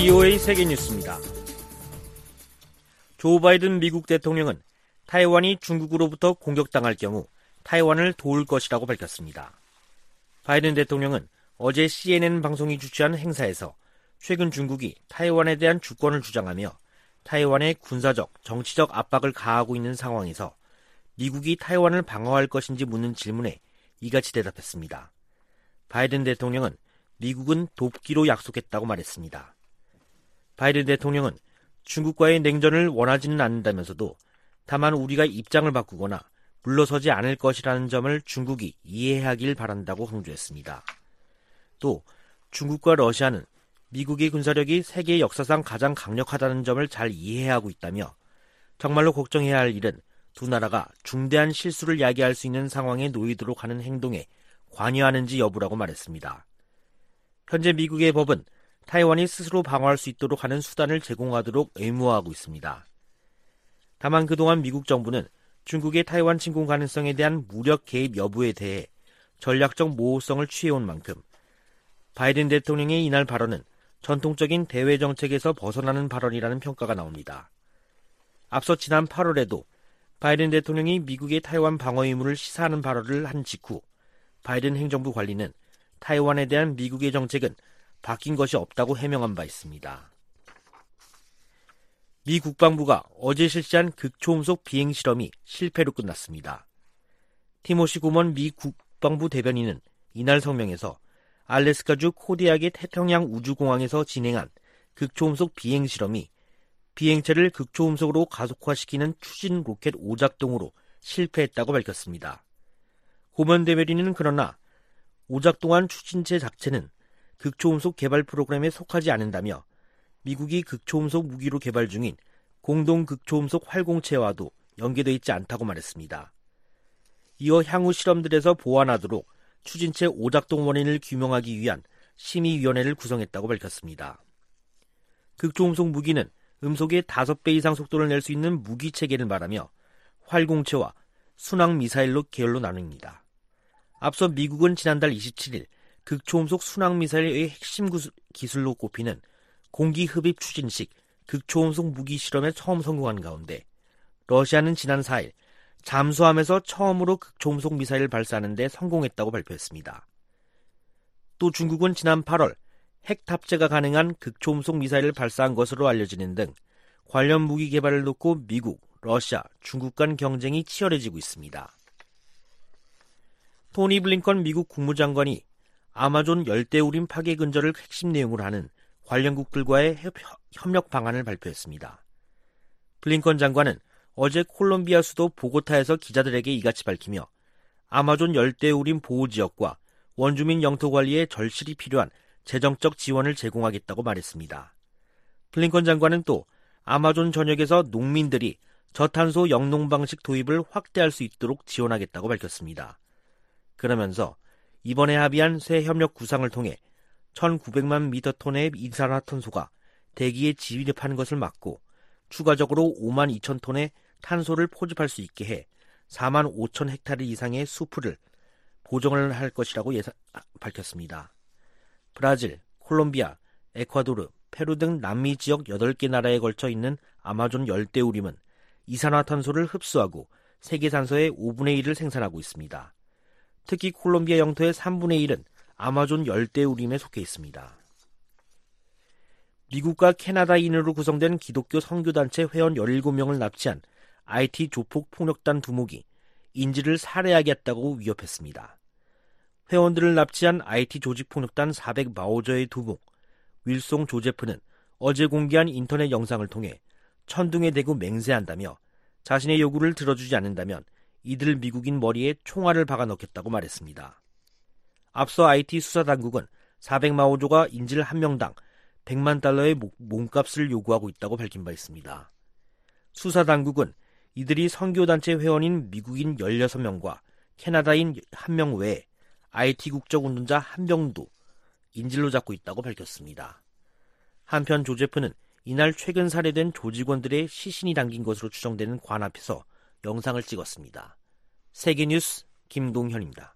VOA 세계뉴스입니다. 조 바이든 미국 대통령은 타이완이 중국으로부터 공격당할 경우 타이완을 도울 것이라고 밝혔습니다. 바이든 대통령은 어제 CNN 방송이 주최한 행사에서 최근 중국이 타이완에 대한 주권을 주장하며 타이완에 군사적, 정치적 압박을 가하고 있는 상황에서 미국이 타이완을 방어할 것인지 묻는 질문에 이같이 대답했습니다. 바이든 대통령은 미국은 돕기로 약속했다고 말했습니다. 바이든 대통령은 중국과의 냉전을 원하지는 않는다면서도 다만 우리가 입장을 바꾸거나 물러서지 않을 것이라는 점을 중국이 이해하길 바란다고 강조했습니다. 또 중국과 러시아는 미국의 군사력이 세계 역사상 가장 강력하다는 점을 잘 이해하고 있다며 정말로 걱정해야 할 일은 두 나라가 중대한 실수를 야기할 수 있는 상황에 놓이도록 하는 행동에 관여하는지 여부라고 말했습니다. 현재 미국의 법은 타이완이 스스로 방어할 수 있도록 하는 수단을 제공하도록 의무화하고 있습니다. 다만 그동안 미국 정부는 중국의 타이완 침공 가능성에 대한 무력 개입 여부에 대해 전략적 모호성을 취해온 만큼 바이든 대통령의 이날 발언은 전통적인 대외 정책에서 벗어나는 발언이라는 평가가 나옵니다. 앞서 지난 8월에도 바이든 대통령이 미국의 타이완 방어 의무를 시사하는 발언을 한 직후 바이든 행정부 관리는 타이완에 대한 미국의 정책은 바뀐 것이 없다고 해명한 바 있습니다. 미 국방부가 어제 실시한 극초음속 비행 실험이 실패로 끝났습니다. 티모시 고먼 미 국방부 대변인은 이날 성명에서 알래스카주 코디악의 태평양 우주공항에서 진행한 극초음속 비행 실험이 비행체를 극초음속으로 가속화시키는 추진 로켓 오작동으로 실패했다고 밝혔습니다. 고먼 대변인은 그러나 오작동한 추진체 자체는 극초음속 개발 프로그램에 속하지 않는다며 미국이 극초음속 무기로 개발 중인 공동 극초음속 활공체와도 연계되어 있지 않다고 말했습니다. 이어 향후 실험들에서 보완하도록 추진체 오작동 원인을 규명하기 위한 심의위원회를 구성했다고 밝혔습니다. 극초음속 무기는 음속의 5배 이상 속도를 낼 수 있는 무기 체계를 말하며 활공체와 순항미사일로 계열로 나눕니다. 앞서 미국은 지난달 27일 극초음속 순항미사일의 핵심 기술로 꼽히는 공기흡입 추진식 극초음속 무기 실험에 처음 성공한 가운데 러시아는 지난 4일 잠수함에서 처음으로 극초음속 미사일을 발사하는 데 성공했다고 발표했습니다. 또 중국은 지난 8월 핵 탑재가 가능한 극초음속 미사일을 발사한 것으로 알려지는 등 관련 무기 개발을 놓고 미국, 러시아, 중국 간 경쟁이 치열해지고 있습니다. 토니 블링컨 미국 국무장관이 아마존 열대우림 파괴 근절을 핵심 내용으로 하는 관련국들과의 협력 방안을 발표했습니다. 블링컨 장관은 어제 콜롬비아 수도 보고타에서 기자들에게 이같이 밝히며 아마존 열대우림 보호지역과 원주민 영토 관리에 절실히 필요한 재정적 지원을 제공하겠다고 말했습니다. 블링컨 장관은 또 아마존 전역에서 농민들이 저탄소 영농 방식 도입을 확대할 수 있도록 지원하겠다고 밝혔습니다. 그러면서 이번에 합의한 새 협력 구상을 통해 1900만 미터톤의 이산화탄소가 대기에 진입하는 것을 막고 추가적으로 5만 2천 톤의 탄소를 포집할 수 있게 해 4만 5천 헥타르 이상의 수풀을 보정을 할 것이라고 밝혔습니다. 브라질, 콜롬비아, 에콰도르, 페루 등 남미 지역 8개 나라에 걸쳐 있는 아마존 열대우림은 이산화탄소를 흡수하고 세계 산소의 5분의 1을 생산하고 있습니다. 특히 콜롬비아 영토의 3분의 1은 아마존 열대우림에 속해 있습니다. 미국과 캐나다인으로 구성된 기독교 선교단체 회원 17명을 납치한 IT 조폭 폭력단 두목이 인질을 살해하겠다고 위협했습니다. 회원들을 납치한 IT 조직 폭력단 400마오저의 두목 윌송 조제프는 어제 공개한 인터넷 영상을 통해 천둥에 대고 맹세한다며 자신의 요구를 들어주지 않는다면 이들 미국인 머리에 총알을 박아 넣겠다고 말했습니다. 앞서 IT 수사당국은 400마오조가 인질 1명당 100만 달러의 몸값을 요구하고 있다고 밝힌 바 있습니다. 수사당국은 이들이 선교단체 회원인 미국인 16명과 캐나다인 1명 외에 IT 국적 운동자 1명도 인질로 잡고 있다고 밝혔습니다. 한편 조제프는 이날 최근 살해된 조직원들의 시신이 담긴 것으로 추정되는 관 앞에서 영상을 찍었습니다. 세계뉴스 김동현입니다.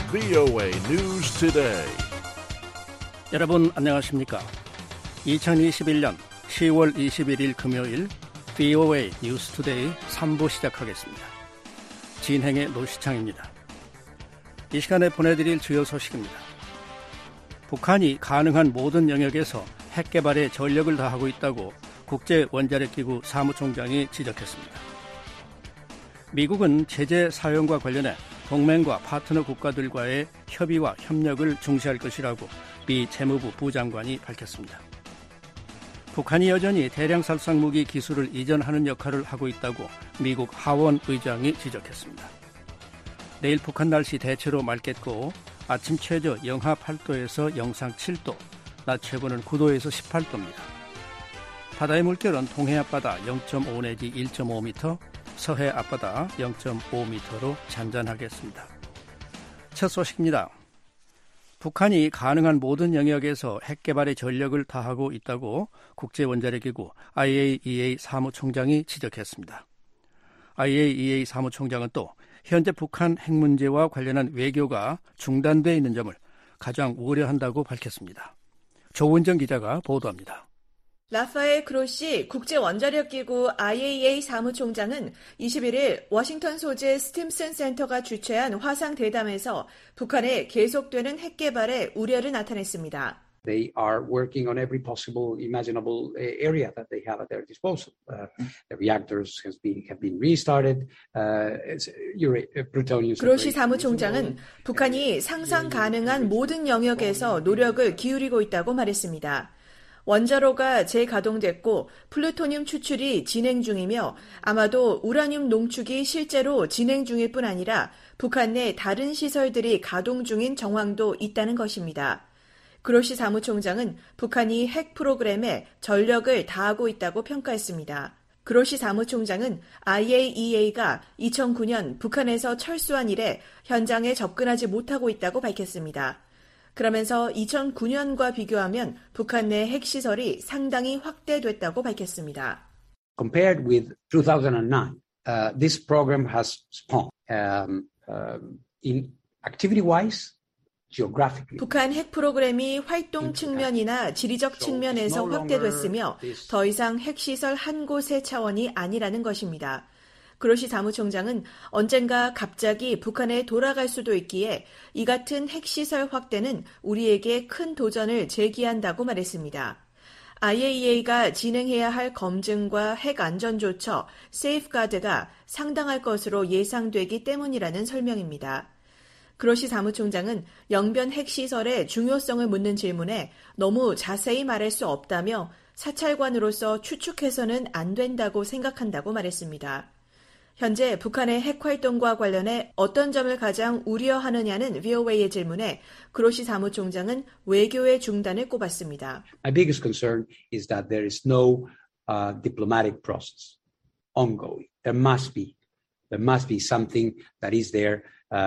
VOA News Today. 여러분 안녕하십니까? 2021년 10월 21일 금요일 VOA News Today 3부 시작하겠습니다. 진행의 노시창입니다. 이 시간에 보내드릴 주요 소식입니다. 북한이 가능한 모든 영역에서 핵 개발에 전력을 다하고 있다고 국제원자력기구 사무총장이 지적했습니다. 미국은 제재 사용과 관련해 동맹과 파트너 국가들과의 협의와 협력을 중시할 것이라고 미 재무부 부장관이 밝혔습니다. 북한이 여전히 대량 살상 무기 기술을 이전하는 역할을 하고 있다고 미국 하원 의장이 지적했습니다. 내일 북한 날씨 대체로 맑겠고 아침 최저 영하 8도에서 영상 7도, 낮 최고는 9도에서 18도입니다. 바다의 물결은 동해 앞바다 0.5 내지 1.5m, 서해 앞바다 0.5m로 잔잔하겠습니다. 첫 소식입니다. 북한이 가능한 모든 영역에서 핵 개발에 전력을 다하고 있다고 국제원자력기구 IAEA 사무총장이 지적했습니다. IAEA 사무총장은 또 현재 북한 핵 문제와 관련한 외교가 중단되어 있는 점을 가장 우려한다고 밝혔습니다. 조은정 기자가 보도합니다. 라파엘 그로시 국제원자력기구 IAEA 사무총장은 21일 워싱턴 소재 스팀슨 센터가 주최한 화상 대담에서 북한의 계속되는 핵 개발에 우려를 나타냈습니다. They are working on every possible imaginable area that they have at their disposal. The reactors have been restarted. Plutonium. 그로시 사무총장은 북한이 상상 가능한 모든 영역에서 노력을 기울이고 있다고 말했습니다. 원자로가 재가동됐고 플루토늄 추출이 진행 중이며 아마도 우라늄 농축이 실제로 진행 중일 뿐 아니라 북한 내 다른 시설들이 가동 중인 정황도 있다는 것입니다. 그로시 사무총장은 북한이 핵 프로그램에 전력을 다하고 있다고 평가했습니다. 그로시 사무총장은 IAEA가 2009년 북한에서 철수한 이래 현장에 접근하지 못하고 있다고 밝혔습니다. 그러면서 2009년과 비교하면 북한 내 핵시설이 상당히 확대됐다고 밝혔습니다. Compared with 2009, this program has spawned in activity-wise. 북한 핵 프로그램이 활동 측면이나 지리적 측면에서 확대됐으며 더 이상 핵시설 한 곳의 차원이 아니라는 것입니다. 그로시 사무총장은 언젠가 갑자기 북한에 돌아갈 수도 있기에 이 같은 핵시설 확대는 우리에게 큰 도전을 제기한다고 말했습니다. IAEA가 진행해야 할 검증과 핵 안전 조처, 세이프가드가 상당할 것으로 예상되기 때문이라는 설명입니다. 그로시 사무총장은 영변 핵시설의 중요성을 묻는 질문에 너무 자세히 말할 수 없다며 사찰관으로서 추측해서는 안 된다고 생각한다고 말했습니다. 현재 북한의 핵활동과 관련해 어떤 점을 가장 우려하느냐는 VOA의 질문에 그로시 사무총장은 외교의 중단을 꼽았습니다. My biggest concern is that there is no diplomatic process ongoing. There must be something that is there.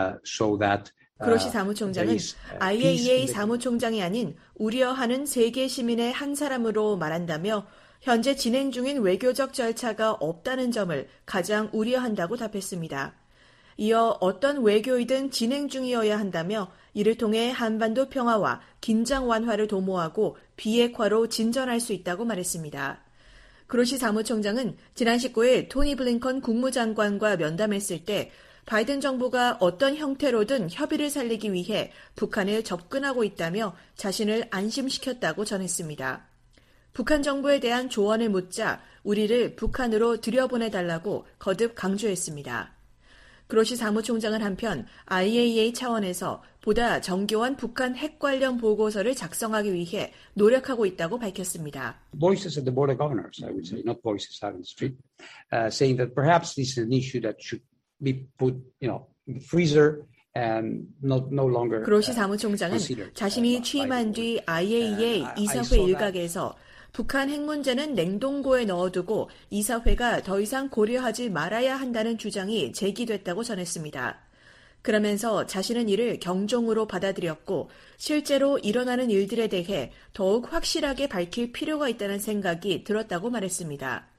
그로시 사무총장은 IAEA 사무총장이 아닌 우려하는 세계 시민의 한 사람으로 말한다며 현재 진행 중인 외교적 절차가 없다는 점을 가장 우려한다고 답했습니다. 이어 어떤 외교이든 진행 중이어야 한다며 이를 통해 한반도 평화와 긴장 완화를 도모하고 비핵화로 진전할 수 있다고 말했습니다. 그로시 사무총장은 지난 19일 토니 블링컨 국무장관과 면담했을 때 바이든 정부가 어떤 형태로든 협의를 살리기 위해 북한을 접근하고 있다며 자신을 안심시켰다고 전했습니다. 북한 정부에 대한 조언을 묻자 우리를 북한으로 들여보내달라고 거듭 강조했습니다. 그로시 사무총장은 한편 IAEA 차원에서 보다 정교한 북한 핵 관련 보고서를 작성하기 위해 노력하고 있다고 밝혔습니다. Voices of the border governors, I would say, not voices out in the street, saying that perhaps this is an issue that should be put, in the freezer and no longer. 그로시 사무총장은 자신이 취임한 뒤 IAEA 이사회 일각에서 북한 핵 문제는 냉동고에 넣어두고 이사회가 더 이상 고려하지 말아야 한다는 주장이 제기됐다고 전했습니다. 그러면서 자신은 이를 경종으로 받아들였고 실제로 일어나는 일들에 대해 더욱 확실하게 밝힐 필요가 있다는 생각이 들었다고 말했습니다.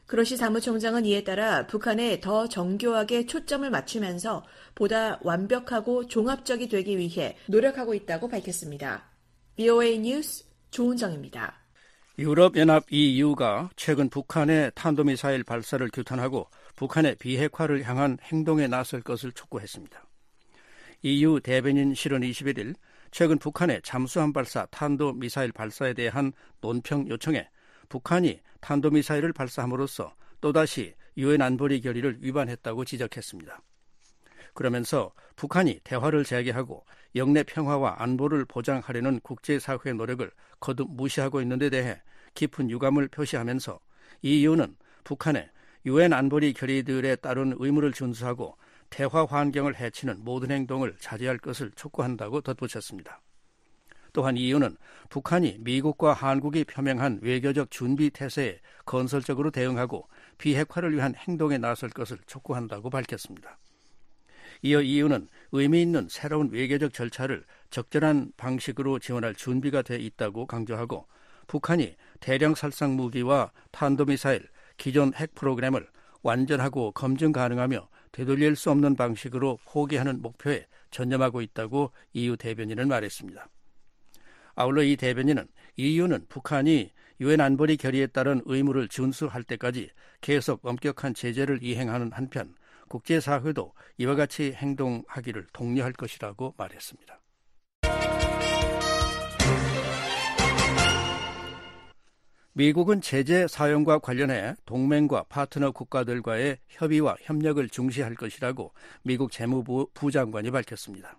그로시 사무총장은 이에 따라 북한에 더 정교하게 초점을 맞추면서 보다 완벽하고 종합적이 되기 위해 노력하고 있다고 밝혔습니다. VOA 뉴스 조은정입니다. 유럽연합 EU가 최근 북한의 탄도미사일 발사를 규탄하고 북한의 비핵화를 향한 행동에 나설 것을 촉구했습니다. EU 대변인실은 21일 최근 북한의 잠수함 발사 탄도미사일 발사에 대한 논평 요청에 북한이 탄도미사일을 발사함으로써 또다시 유엔 안보리 결의를 위반했다고 지적했습니다. 그러면서 북한이 대화를 재개하고 영내 평화와 안보를 보장하려는 국제사회의 노력을 거듭 무시하고 있는 데 대해 깊은 유감을 표시하면서 EU는 북한에 유엔 안보리 결의들에 따른 의무를 준수하고 대화 환경을 해치는 모든 행동을 자제할 것을 촉구한다고 덧붙였습니다. 또한 EU는 북한이 미국과 한국이 표명한 외교적 준비 태세에 건설적으로 대응하고 비핵화를 위한 행동에 나설 것을 촉구한다고 밝혔습니다. 이어 EU는 의미 있는 새로운 외교적 절차를 적절한 방식으로 지원할 준비가 돼 있다고 강조하고 북한이 대량 살상 무기와 탄도미사일, 기존 핵 프로그램을 완전하고 검증 가능하며 되돌릴 수 없는 방식으로 포기하는 목표에 전념하고 있다고 EU 대변인은 말했습니다. 아울러 이 대변인은 EU는 북한이 유엔 안보리 결의에 따른 의무를 준수할 때까지 계속 엄격한 제재를 이행하는 한편 국제사회도 이와 같이 행동하기를 독려할 것이라고 말했습니다. 미국은 제재 사용과 관련해 동맹과 파트너 국가들과의 협의와 협력을 중시할 것이라고 미국 재무부 부장관이 밝혔습니다.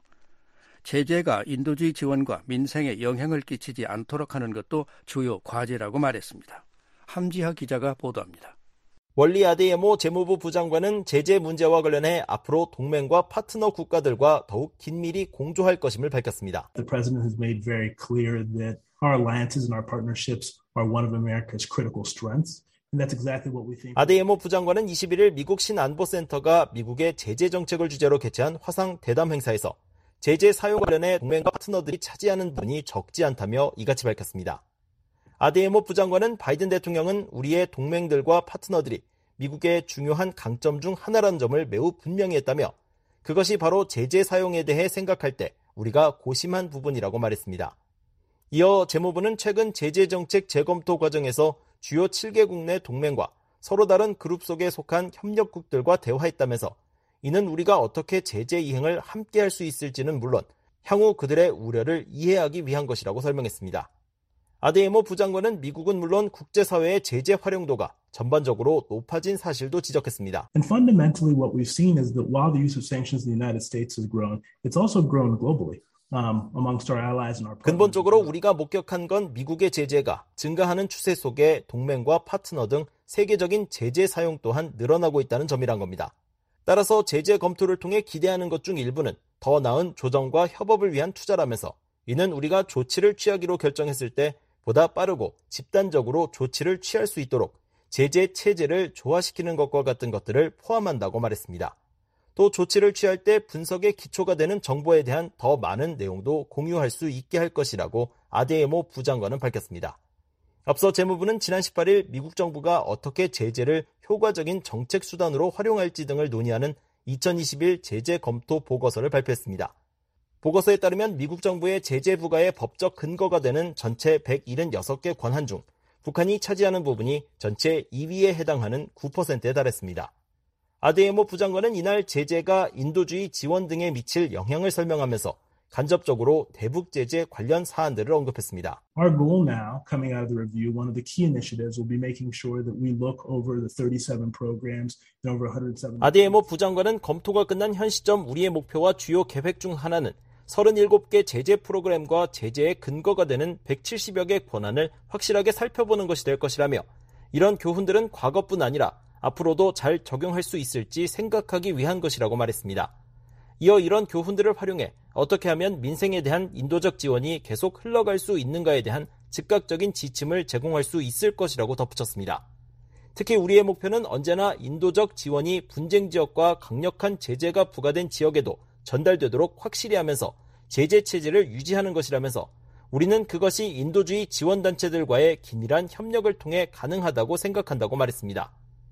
제재가 인도주의 지원과 민생에 영향을 끼치지 않도록 하는 것도 주요 과제라고 말했습니다. 함지하 기자가 보도합니다. 월리 아데예모 재무부 부장관은 제재 문제와 관련해 앞으로 동맹과 파트너 국가들과 더욱 긴밀히 공조할 것임을 밝혔습니다. The president has made very clear that our alliances and our partnerships are one of America's critical strengths. And that's exactly what we think. 아데예모 부장관은 21일 미국 신안보센터가 미국의 제재 정책을 주제로 개최한 화상 대담 행사에서 제재 사용 관련해 동맹과 파트너들이 차지하는 부분이 적지 않다며 이같이 밝혔습니다. 아데예모 부장관은 바이든 대통령은 우리의 동맹들과 파트너들이 미국의 중요한 강점 중 하나라는 점을 매우 분명히 했다며 그것이 바로 제재 사용에 대해 생각할 때 우리가 고심한 부분이라고 말했습니다. 이어 재무부는 최근 제재 정책 재검토 과정에서 주요 7개국 내 동맹과 서로 다른 그룹 속에 속한 협력국들과 대화했다면서 이는 우리가 어떻게 제재 이행을 함께 할 수 있을지는 물론 향후 그들의 우려를 이해하기 위한 것이라고 설명했습니다. 아데예모 부장관은 미국은 물론 국제사회의 제재 활용도가 전반적으로 높아진 사실도 지적했습니다. And fundamentally what we've seen is that while the use of sanctions in the United States has grown, it's also grown globally. Amongst our allies and our partners. 근본적으로 우리가 목격한 건 미국의 제재가 증가하는 추세 속에 동맹과 파트너 등 세계적인 제재 사용 또한 늘어나고 있다는 점이란 겁니다. 따라서 제재 검토를 통해 기대하는 것 중 일부는 더 나은 조정과 협업을 위한 투자라면서 이는 우리가 조치를 취하기로 결정했을 때 보다 빠르고 집단적으로 조치를 취할 수 있도록 제재 체제를 조화시키는 것과 같은 것들을 포함한다고 말했습니다. 또 조치를 취할 때 분석의 기초가 되는 정보에 대한 더 많은 내용도 공유할 수 있게 할 것이라고 아데예모 부장관은 밝혔습니다. 앞서 재무부는 지난 18일 미국 정부가 어떻게 제재를 효과적인 정책 수단으로 활용할지 등을 논의하는 2021 제재 검토 보고서를 발표했습니다. 보고서에 따르면 미국 정부의 제재 부과의 법적 근거가 되는 전체 176개 권한 중 북한이 차지하는 부분이 전체 2위에 해당하는 9%에 달했습니다. 아데예모 부장관은 이날 제재가 인도주의 지원 등에 미칠 영향을 설명하면서 간접적으로 대북 제재 관련 사안들을 언급했습니다. Our goal now, coming out of the review, one of the key initiatives will be making sure that we look over the 37 programs and over 107. 아데예모 부장관은 검토가 끝난 현 시점 우리의 목표와 주요 계획 중 하나는 37개 제재 프로그램과 제재의 근거가 되는 170여 개 권한을 확실하게 살펴보는 것이 될 것이라며 이런 교훈들은 과거뿐 아니라 앞으로도 잘 적용할 수 있을지 생각하기 위한 것이라고 말했습니다. 이어 이런 교훈들을 활용해 어떻게 하면 민생에 대한 인도적 지원이 계속 흘러갈 수 있는가에 대한 즉각적인 지침을 제공할 수 있을 것이라고 덧붙였습니다. 특히 우리의 목표는 언제나 인도적 지원이 분쟁 지역과 강력한 제재가 부과된 지역에도 전달되도록 확실히 하면서 제재 체제를 유지하는 것이라면서 우리는 그것이 인도주의 지원단체들과의 긴밀한 협력을 통해 가능하다고 생각한다고 말했습니다.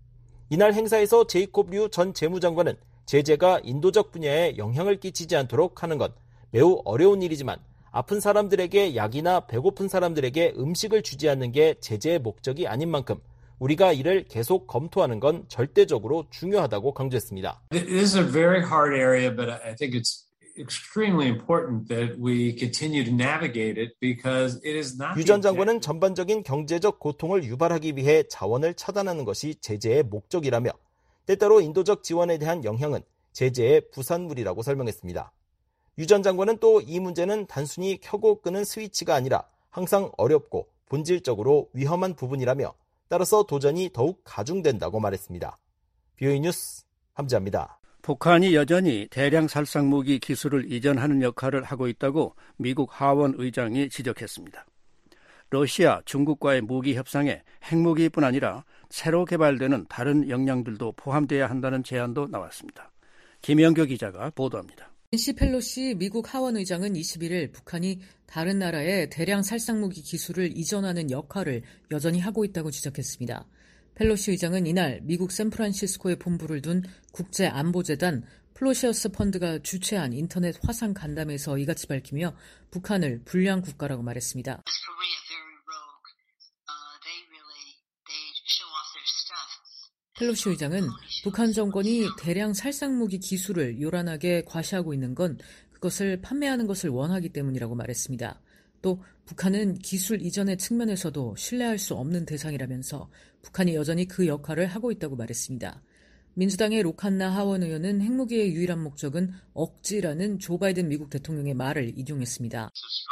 이날 행사에서 제이콥 류 전 재무장관은 제재가 인도적 분야에 영향을 끼치지 않도록 하는 건 매우 어려운 일이지만 아픈 사람들에게 약이나 배고픈 사람들에게 음식을 주지 않는 게 제재의 목적이 아닌 만큼 우리가 이를 계속 검토하는 건 절대적으로 중요하다고 강조했습니다. This is a very hard area, but I think it's extremely important that we continue to navigate it because it is not. 유 전 장관은 전반적인 경제적 고통을 유발하기 위해 자원을 차단하는 것이 제재의 목적이라며 때때로 인도적 지원에 대한 영향은 제재의 부산물이라고 설명했습니다. 유 전 장관은 또 이 문제는 단순히 켜고 끄는 스위치가 아니라 항상 어렵고 본질적으로 위험한 부분이라며 따라서 도전이 더욱 가중된다고 말했습니다. BOE 뉴스 함지아입니다. 북한이 여전히 대량 살상무기 기술을 이전하는 역할을 하고 있다고 미국 하원 의장이 지적했습니다. 러시아, 중국과의 무기 협상에 핵무기뿐 아니라 새로 개발되는 다른 역량들도 포함돼야 한다는 제안도 나왔습니다. 김영교 기자가 보도합니다. 낸시 펠로시 미국 하원 의장은 21일 북한이 다른 나라에 대량 살상무기 기술을 이전하는 역할을 여전히 하고 있다고 지적했습니다. 펠로시 의장은 이날 미국 샌프란시스코에 본부를 둔 국제안보재단 플로시어스 펀드가 주최한 인터넷 화상 간담회에서 이같이 밝히며 북한을 불량 국가라고 말했습니다. 펠로시 의장은 북한 정권이 대량 살상무기 기술을 요란하게 과시하고 있는 건 그것을 판매하는 것을 원하기 때문이라고 말했습니다. 또 북한은 기술 이전의 측면에서도 신뢰할 수 없는 대상이라면서 북한이 여전히 그 역할을 하고 있다고 말했습니다. 민주당의 로칸나 하원 의원은 핵무기의 유일한 목적은 억지라는 조 바이든 미국 대통령의 말을 인용했습니다.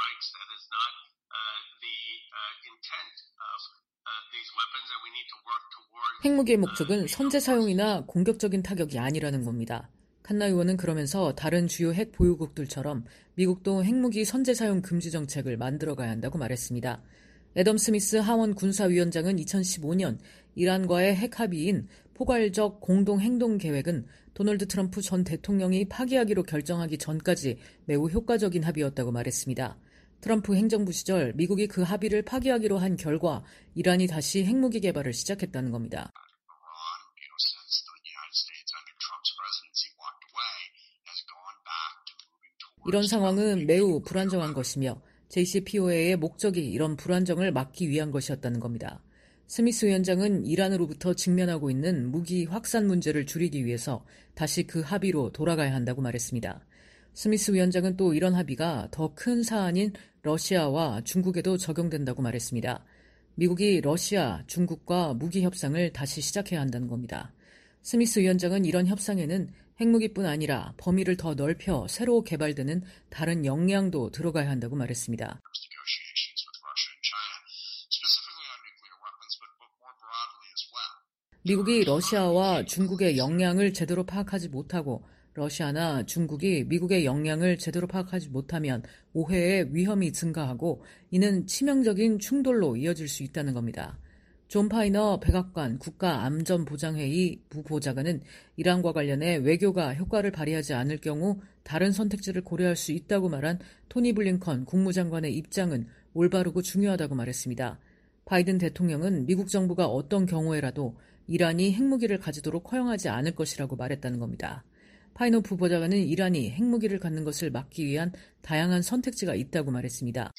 핵무기의 목적은 선제 사용이나 공격적인 타격이 아니라는 겁니다. 칸나 의원은 그러면서 다른 주요 핵 보유국들처럼 미국도 핵무기 선제 사용 금지 정책을 만들어가야 한다고 말했습니다. 애덤 스미스 하원 군사위원장은 2015년 이란과의 핵 합의인 포괄적 공동행동계획은 도널드 트럼프 전 대통령이 파기하기로 결정하기 전까지 매우 효과적인 합의였다고 말했습니다. 트럼프 행정부 시절 미국이 그 합의를 파기하기로 한 결과 이란이 다시 핵무기 개발을 시작했다는 겁니다. 이런 상황은 매우 불안정한 것이며 JCPOA의 목적이 이런 불안정을 막기 위한 것이었다는 겁니다. 스미스 위원장은 이란으로부터 직면하고 있는 무기 확산 문제를 줄이기 위해서 다시 그 합의로 돌아가야 한다고 말했습니다. 스미스 위원장은 또 이런 합의가 더 큰 사안인 러시아와 중국에도 적용된다고 말했습니다. 미국이 러시아, 중국과 무기 협상을 다시 시작해야 한다는 겁니다. 스미스 위원장은 이런 협상에는 핵무기뿐 아니라 범위를 더 넓혀 새로 개발되는 다른 역량도 들어가야 한다고 말했습니다. 미국이 러시아와 중국의 역량을 제대로 파악하지 못하고 러시아나 중국이 미국의 역량을 제대로 파악하지 못하면 오해의 위험이 증가하고 이는 치명적인 충돌로 이어질 수 있다는 겁니다. 존 파이너 백악관 국가안전보장회의 부보좌관은 이란과 관련해 외교가 효과를 발휘하지 않을 경우 다른 선택지를 고려할 수 있다고 말한 토니 블링컨 국무장관의 입장은 올바르고 중요하다고 말했습니다. 바이든 대통령은 미국 정부가 어떤 경우에라도 이란이 핵무기를 가지도록 허용하지 않을 것이라고 말했다는 겁니다. 파이너 부보좌관은 이란이 핵무기를 갖는 것을 막기 위한 다양한 선택지가 있다고 말했습니다.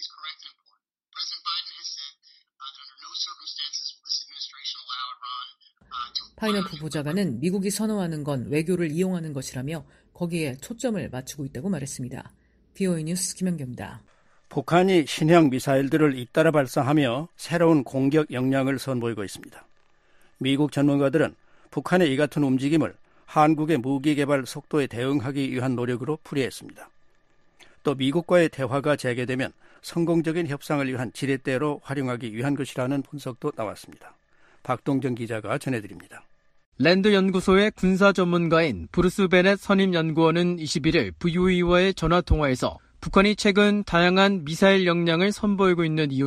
파이너 부보좌관은 미국이 선호하는 건 외교를 이용하는 것이라며 거기에 초점을 맞추고 있다고 말했습니다. BOE 뉴스 김현경입니다. 북한이 신형 미사일들을 잇따라 발사하며 새로운 공격 역량을 선보이고 있습니다. 미국 전문가들은 북한의 이 같은 움직임을 한국의 무기 개발 속도에 대응하기 위한 노력으로 풀이했습니다. 또 미국과의 대화가 재개되면 성공적인 협상을 위한 지렛대로 활용하기 위한 것이라는 분석도 나왔습니다. 박동정 기자가 전해드립니다. 랜드 연구소의 군사 전문가인 브루스 베넷 선임 연구원은 21일 VOA와의 전화통화에서 북한이 최근 다양한 미사일 역량을 선보이고 있는 이유는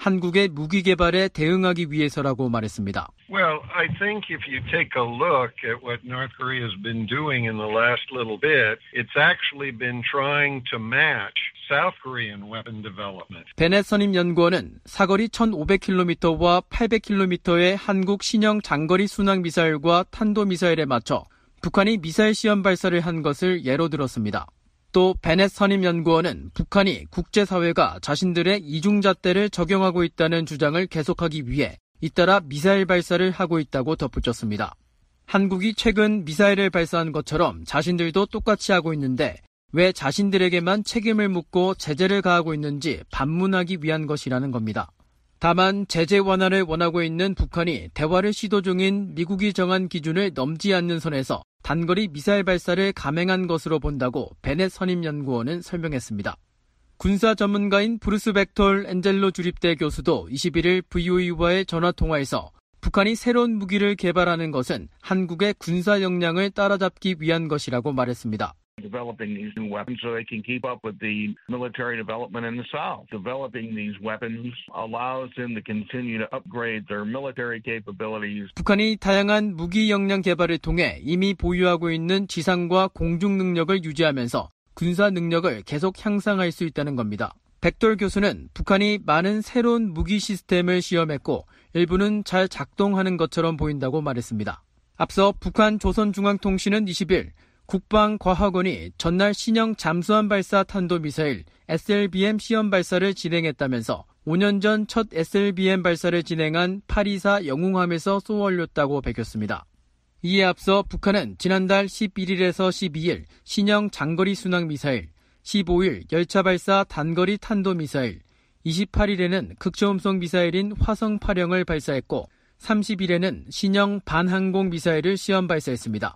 한국의 무기 개발에 대응하기 위해서라고 말했습니다. Well, I think if you take a look at what North Korea has been doing in the last little bit, it's actually been trying to match South Korean weapon development. 베넷 선임 연구원은 사거리 1,500km와 800km의 한국 신형 장거리 순항 미사일과 탄도 미사일에 맞춰 북한이 미사일 시험 발사를 한 것을 예로 들었습니다. 또 베넷 선임 연구원은 북한이 국제사회가 자신들의 이중잣대를 적용하고 있다는 주장을 계속하기 위해 잇따라 미사일 발사를 하고 있다고 덧붙였습니다. 한국이 최근 미사일을 발사한 것처럼 자신들도 똑같이 하고 있는데 왜 자신들에게만 책임을 묻고 제재를 가하고 있는지 반문하기 위한 것이라는 겁니다. 다만 제재 완화를 원하고 있는 북한이 대화를 시도 중인 미국이 정한 기준을 넘지 않는 선에서 단거리 미사일 발사를 감행한 것으로 본다고 베넷 선임 연구원은 설명했습니다. 군사 전문가인 브루스 벡톨 엔젤로 주립대 교수도 21일 VOA와의 전화통화에서 북한이 새로운 무기를 개발하는 것은 한국의 군사 역량을 따라잡기 위한 것이라고 말했습니다. Developing these new weapons so they can keep up with the military development in the South. Developing these weapons allows them to continue to upgrade their military capabilities. 북한이 다양한 무기 역량 개발을 통해 이미 보유하고 있는 지상과 공중 능력을 유지하면서 군사 능력을 계속 향상할 수 있다는 겁니다. 벡톨 교수는 북한이 많은 새로운 무기 시스템을 시험했고 일부는 잘 작동하는 것처럼 보인다고 말했습니다. 앞서 북한 조선중앙통신은 20일 국방과학원이 전날 신형 잠수함 발사 탄도미사일 SLBM 시험 발사를 진행했다면서 5년 전 첫 SLBM 발사를 진행한 824 영웅함에서 쏘아올렸다고 밝혔습니다. 이에 앞서 북한은 지난달 11일에서 12일 신형 장거리 순항미사일, 15일 열차 발사 단거리 탄도미사일, 28일에는 극초음속 미사일인 화성 8형을 발사했고 30일에는 신형 반항공 미사일을 시험 발사했습니다.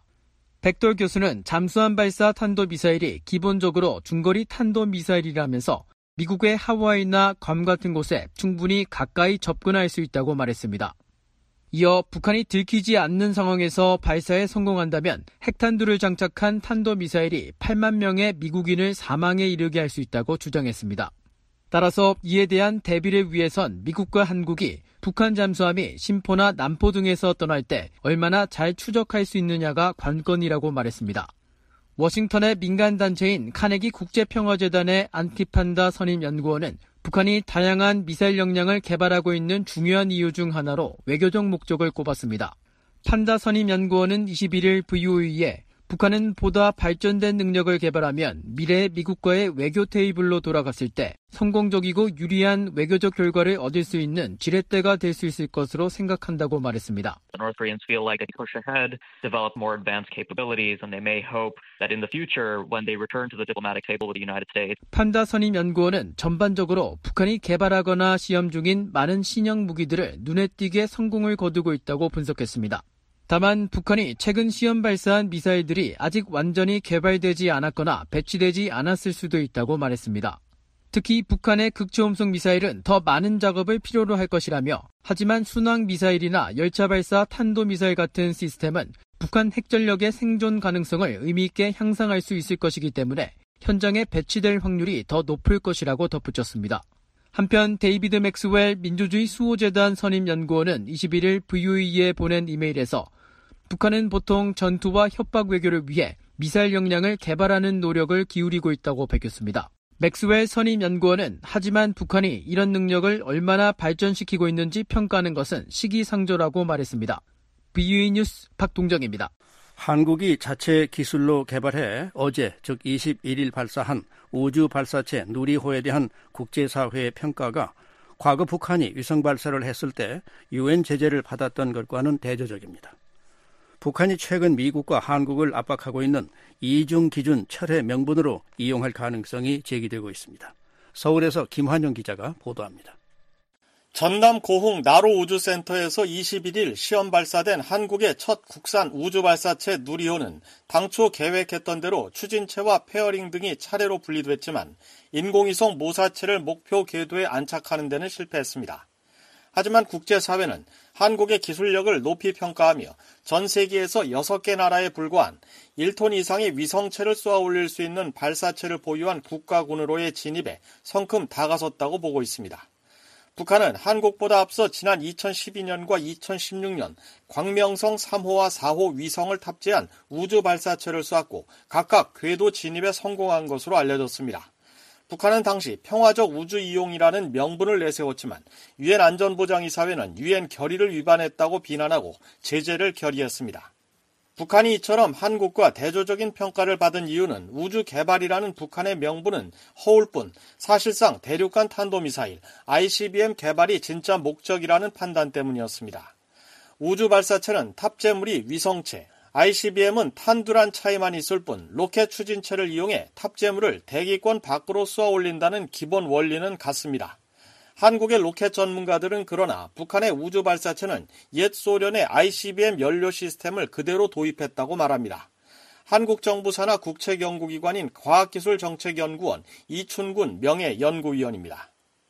벡톨 교수는 잠수함 발사 탄도미사일이 기본적으로 중거리 탄도미사일이라면서 미국의 하와이나 괌 같은 곳에 충분히 가까이 접근할 수 있다고 말했습니다. 이어 북한이 들키지 않는 상황에서 발사에 성공한다면 핵탄두를 장착한 탄도미사일이 8만 명의 미국인을 사망에 이르게 할 수 있다고 주장했습니다. 따라서 이에 대한 대비를 위해선 미국과 한국이 북한 잠수함이 심포나 남포 등에서 떠날 때 얼마나 잘 추적할 수 있느냐가 관건이라고 말했습니다. 워싱턴의 민간단체인 카네기 국제평화재단의 안티판다 선임연구원은 북한이 다양한 미사일 역량을 개발하고 있는 중요한 이유 중 하나로 외교적 목적을 꼽았습니다. 판다 선임연구원은 21일 VOA에 북한은 보다 발전된 능력을 개발하면 미래의 미국과의 외교 테이블로 돌아갔을 때 성공적이고 유리한 외교적 결과를 얻을 수 있는 지렛대가 될 수 있을 것으로 생각한다고 말했습니다. The North Koreans feel like they can push ahead, develop more advanced capabilities, and they may hope that in the future, when they return to the diplomatic table with the United States. 판다 선임 연구원은 전반적으로 북한이 개발하거나 시험 중인 많은 신형 무기들을 눈에 띄게 성공을 거두고 있다고 분석했습니다. 다만 북한이 최근 시험 발사한 미사일들이 아직 완전히 개발되지 않았거나 배치되지 않았을 수도 있다고 말했습니다. 특히 북한의 극초음속 미사일은 더 많은 작업을 필요로 할 것이라며 하지만 순항 미사일이나 열차 발사 탄도미사일 같은 시스템은 북한 핵전력의 생존 가능성을 의미 있게 향상할 수 있을 것이기 때문에 현장에 배치될 확률이 더 높을 것이라고 덧붙였습니다. 한편 데이비드 맥스웰 민주주의 수호재단 선임연구원은 21일 VOA에 보낸 이메일에서 북한은 보통 전투와 협박 외교를 위해 미사일 역량을 개발하는 노력을 기울이고 있다고 밝혔습니다. 맥스웰 선임연구원은 하지만 북한이 이런 능력을 얼마나 발전시키고 있는지 평가하는 것은 시기상조라고 말했습니다. VOA 뉴스 박동정입니다. 한국이 자체 기술로 개발해 어제 즉 21일 발사한 우주 발사체 누리호에 대한 국제사회의 평가가 과거 북한이 위성 발사를 했을 때 UN 제재를 받았던 것과는 대조적입니다. 북한이 최근 미국과 한국을 압박하고 있는 이중 기준 철회 명분으로 이용할 가능성이 제기되고 있습니다. 서울에서 김환영 기자가 보도합니다. 전남 고흥 나로우주센터에서 21일 시험 발사된 한국의 첫 국산 우주발사체 누리호는 당초 계획했던 대로 추진체와 페어링 등이 차례로 분리됐지만 인공위성 모사체를 목표 궤도에 안착하는 데는 실패했습니다. 하지만 국제사회는 한국의 기술력을 높이 평가하며 전 세계에서 6개 나라에 불과한 1톤 이상의 위성체를 쏘아 올릴 수 있는 발사체를 보유한 국가군으로의 진입에 성큼 다가섰다고 보고 있습니다. 북한은 한국보다 앞서 지난 2012년과 2016년 광명성 3호와 4호 위성을 탑재한 우주 발사체를 쐈고 각각 궤도 진입에 성공한 것으로 알려졌습니다. 북한은 당시 평화적 우주 이용이라는 명분을 내세웠지만 유엔 안전보장이사회는 유엔 결의를 위반했다고 비난하고 제재를 결의했습니다. 북한이 이처럼 한국과 대조적인 평가를 받은 이유는 우주 개발이라는 북한의 명분은 허울 뿐 사실상 대륙간 탄도미사일 ICBM 개발이 진짜 목적이라는 판단 때문이었습니다. 우주 발사체는 탑재물이 위성체, ICBM은 탄두란 차이만 있을 뿐 로켓 추진체를 이용해 탑재물을 대기권 밖으로 쏘아 올린다는 기본 원리는 같습니다. 한국의 로켓 전문가들은 그러나 북한의 우주 발사체는 옛 소련의 ICBM 연료 시스템을 그대로 도입했다고 말합니다. 한국 정부 산하 국책연구기관인 과학기술정책연구원 이춘군 명예연구위원입니다.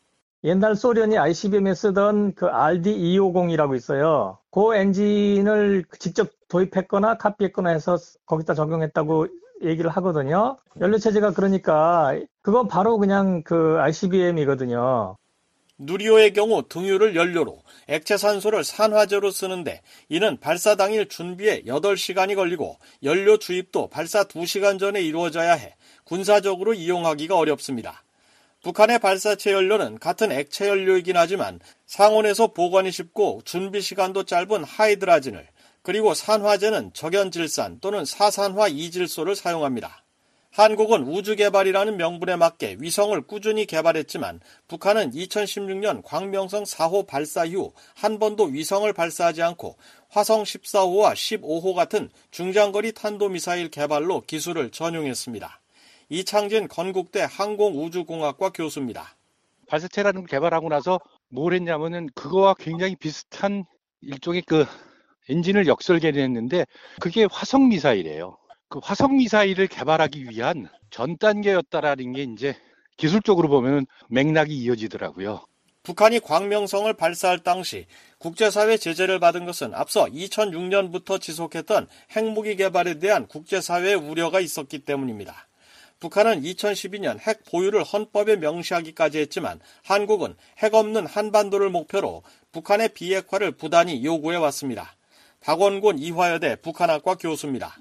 옛날 소련이 ICBM에 쓰던 그 RD-250이라고 있어요. 그 엔진을 직접 도입했거나 카피했거나 해서 거기다 적용했다고 얘기를 하거든요. 연료체제가 그러니까 그건 바로 그냥 그 ICBM이거든요. 누리호의 경우 등유를 연료로, 액체산소를 산화제로 쓰는데 이는 발사 당일 준비에 8시간이 걸리고 연료 주입도 발사 2시간 전에 이루어져야 해 군사적으로 이용하기가 어렵습니다. 북한의 발사체 연료는 같은 액체 연료이긴 하지만 상온에서 보관이 쉽고 준비 시간도 짧은 하이드라진을, 그리고 산화제는 적연질산 또는 사산화 이질소를 사용합니다. 한국은 우주개발이라는 명분에 맞게 위성을 꾸준히 개발했지만 북한은 2016년 광명성 4호 발사 이후 한 번도 위성을 발사하지 않고 화성 14호와 15호 같은 중장거리 탄도미사일 개발로 기술을 전용했습니다. 이창진 건국대 항공우주공학과 교수입니다. 발사체라는 걸 개발하고 나서 뭘 했냐면은 그거와 굉장히 비슷한 일종의 그 엔진을 역설계했는데 그게 화성 미사일이에요. 그 화성 미사일을 개발하기 위한 전 단계였다라는 게 이제 기술적으로 보면 맥락이 이어지더라고요. 북한이 광명성을 발사할 당시 국제사회 제재를 받은 것은 앞서 2006년부터 지속했던 핵무기 개발에 대한 국제사회의 우려가 있었기 때문입니다. 북한은 2012년 핵 보유를 헌법에 명시하기까지 했지만 한국은 핵 없는 한반도를 목표로 북한의 비핵화를 부단히 요구해 왔습니다. 박원곤 이화여대 북한학과 교수입니다.